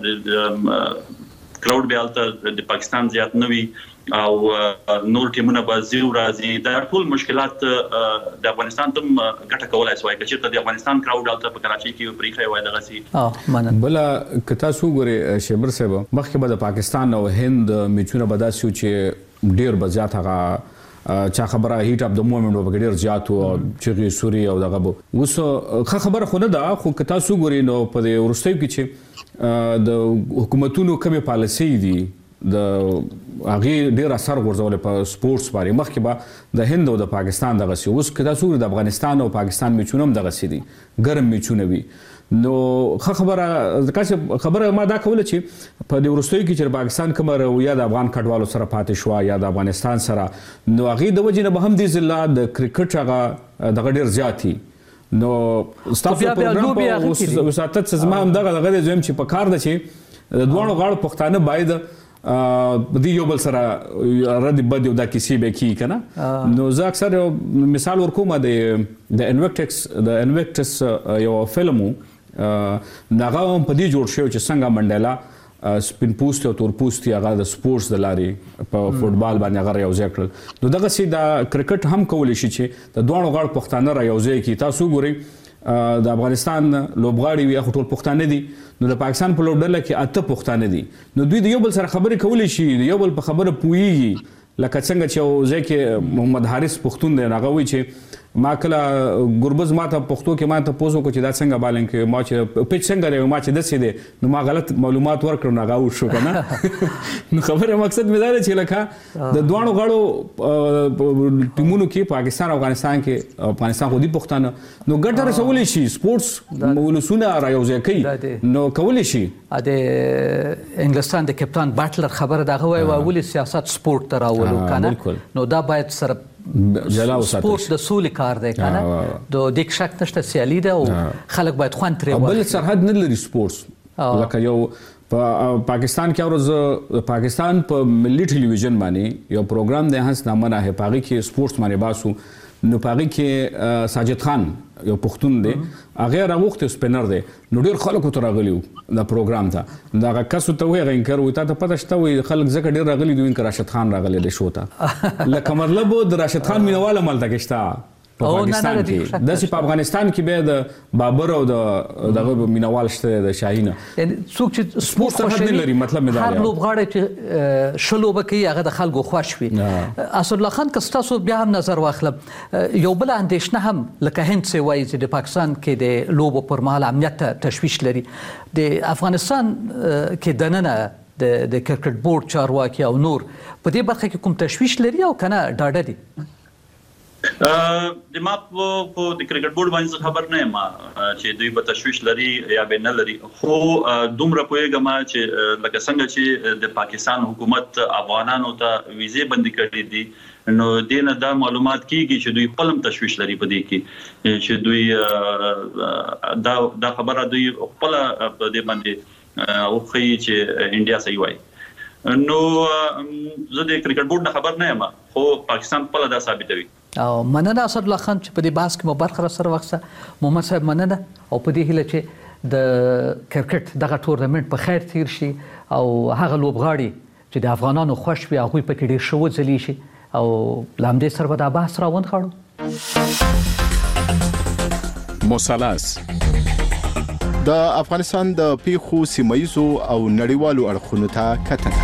الته د پاکستان زیات نه وي او نور ټیمونه به زیرو راځي دا ټول مشکلات د افغانستان ته ګټه کولای شي چې د افغانستان کراود الته په کراچي کې پریخي وای دغه سي بل کتا سو ګوري شیبر صاحب مخکې به د پاکستان او هند میچونه بداسي چې ډیر بزیات هغه چا خبره هیټ اپ د مومنت په ډیر زیات او چې سوري او دغه اوس خبره خو نه ده خو کتا سو ګوري نو په ورستیو کې چې د حکومتونو کومه پالیسي دي د هغه ډیر اثر غورځول په سپورتس باندې مخکې به د هند او د پاکستان دغه سی اوس کدا سو د افغانستان او پاکستان میچونه هم دغه سی دي ګرم میچونه وي نو خبره ما دا کوله چې په د ورستیو کې چې پاکستان کوم رویه د افغان کډوالو سره پاتې شو یا د افغانستان سره نو هغه د وجې نه به هم د ضلع د کرکټ هغه د غډیر زیاتی نو ستاسو پروګرام په وساتت زما هم دغه زم چې په کار ده چې د دوه غاړو پښتانه باید د یو بل سره رد بد یو د کیسې به کی کنه نو زه اکثر مثال ورکوم د انویکټس یو فلمو ناغه په دې جوړ شو چې څنګه منډیلا سپین پوسټ او تور پوسټ هغه د سپورتس د لاري په فوتبال باندې هغه یو ځای کړل نو دغه سي د کرکټ هم کول شي چې د دوه غاړو پښتانه را یو ځای کی تاسو ګورئ د افغانستان لوبغاړي وي خو ټول پښتانه دي نو د پاکستان په لوبډله کې اته پښتانه دي نو دوی د یو بل سره خبرې کولې شي د یو بل په خبره پويږي لکه څنګه چې ځکه محمد حارث پښتون دی هغه وی چې ما کله ګربز ماته پښتو کې ماته پوسو کو چې دا څنګه بالنګ کې ما چې پچ څنګه لري ما چې دسې دي نو ما غلط معلومات ورکړم نه غاو شو کنه نو خبره مقصد مې دا چې لکه د دوانو غړو ټیمونو کې پاکستان او افغانستان کې افغانستان خو دي پښتانه نو ګټه رسولې شي سپورتس ولسونه رايوځي کوي نو کولې شي د انګلستان د کپتان باټلر خبره دغه وای ولې سیاست سپورت ته راولو کنه نو دا باید سره جلاو ساتل سپورت د سولې کار دی کنه د دې شک نشته سیالي ده او خلک باید خوان ترې بل سرحد نه لري سپورتس لکه یو پاکستان کې اورز پاکستان په ملي ټلویزیون باندې یو پروګرام دی هڅ نامه نه پاږي کې سپورتس باندې باسو نو پاږي کې ساجد خان یو پښتون دی هغه راغوخته سپینر دی نو ډیر خلکو ته راغلیو دا پروګرام ته دا کسو ته وایي انکر وي ته پته شته وي خلک زکه ډیر راغلي دوی انکر راشد خان راغلی دی شو ته لکه مطلب د راشد خان مینواله مال تکشتا په پاکستان کې د افغانستان کې به د بابر او دغه مینوال شته د شاهین یعنی څوک چې سپورت نه لري مطلب مې دا هر لوبغاړی چې شلو بکی هغه د خلکو خوښ وي اسد الله خان کستاسو بیا هم نظر واخلم یو بل اندېښنه هم لکه هند څه وایي چې د پاکستان کې د لوبو پر مهال امنیت تشویش لري د افغانستان کې دننه د کرکټ بورډ چارواکي او نور په دې برخه کې کوم تشویش لري او کنه ډاډه دي د ما په د کرکټ بورډ باندې خبر نه یم چې دوی به تشویش لري یا به نه لري خو دومره پوهیږم چې لکه څنګه چې د پاکستان حکومت افغانانو ته ویزې بندي کړې دي نو دینه دا معلومات کیږي چې دوی خپل تشویش لري په دې کې چې دوی دا خبره دوی خپل په دې باندې او خي چې انډیا صحیح وایي نو زه د کرکټ بورډ نه خبر نه یم خو پاکستان خپل دا ثابتوي او مننه اسد الله خان چې په دې باس کې مو برخه سره وخته محمد صاحب مننه او په دې هیله چې د کرکټ دغه ټورنمنت په خیر تیر شي او هغه لوبغاړي چې د افغانانو خوښ وي هغه په کې ډیر شو ځلی شي او لامدې سره به دا بحث راوند خاړو مثلث د افغانستان د پیښو سیمایزو او نړیوالو اړخونو ته کتنه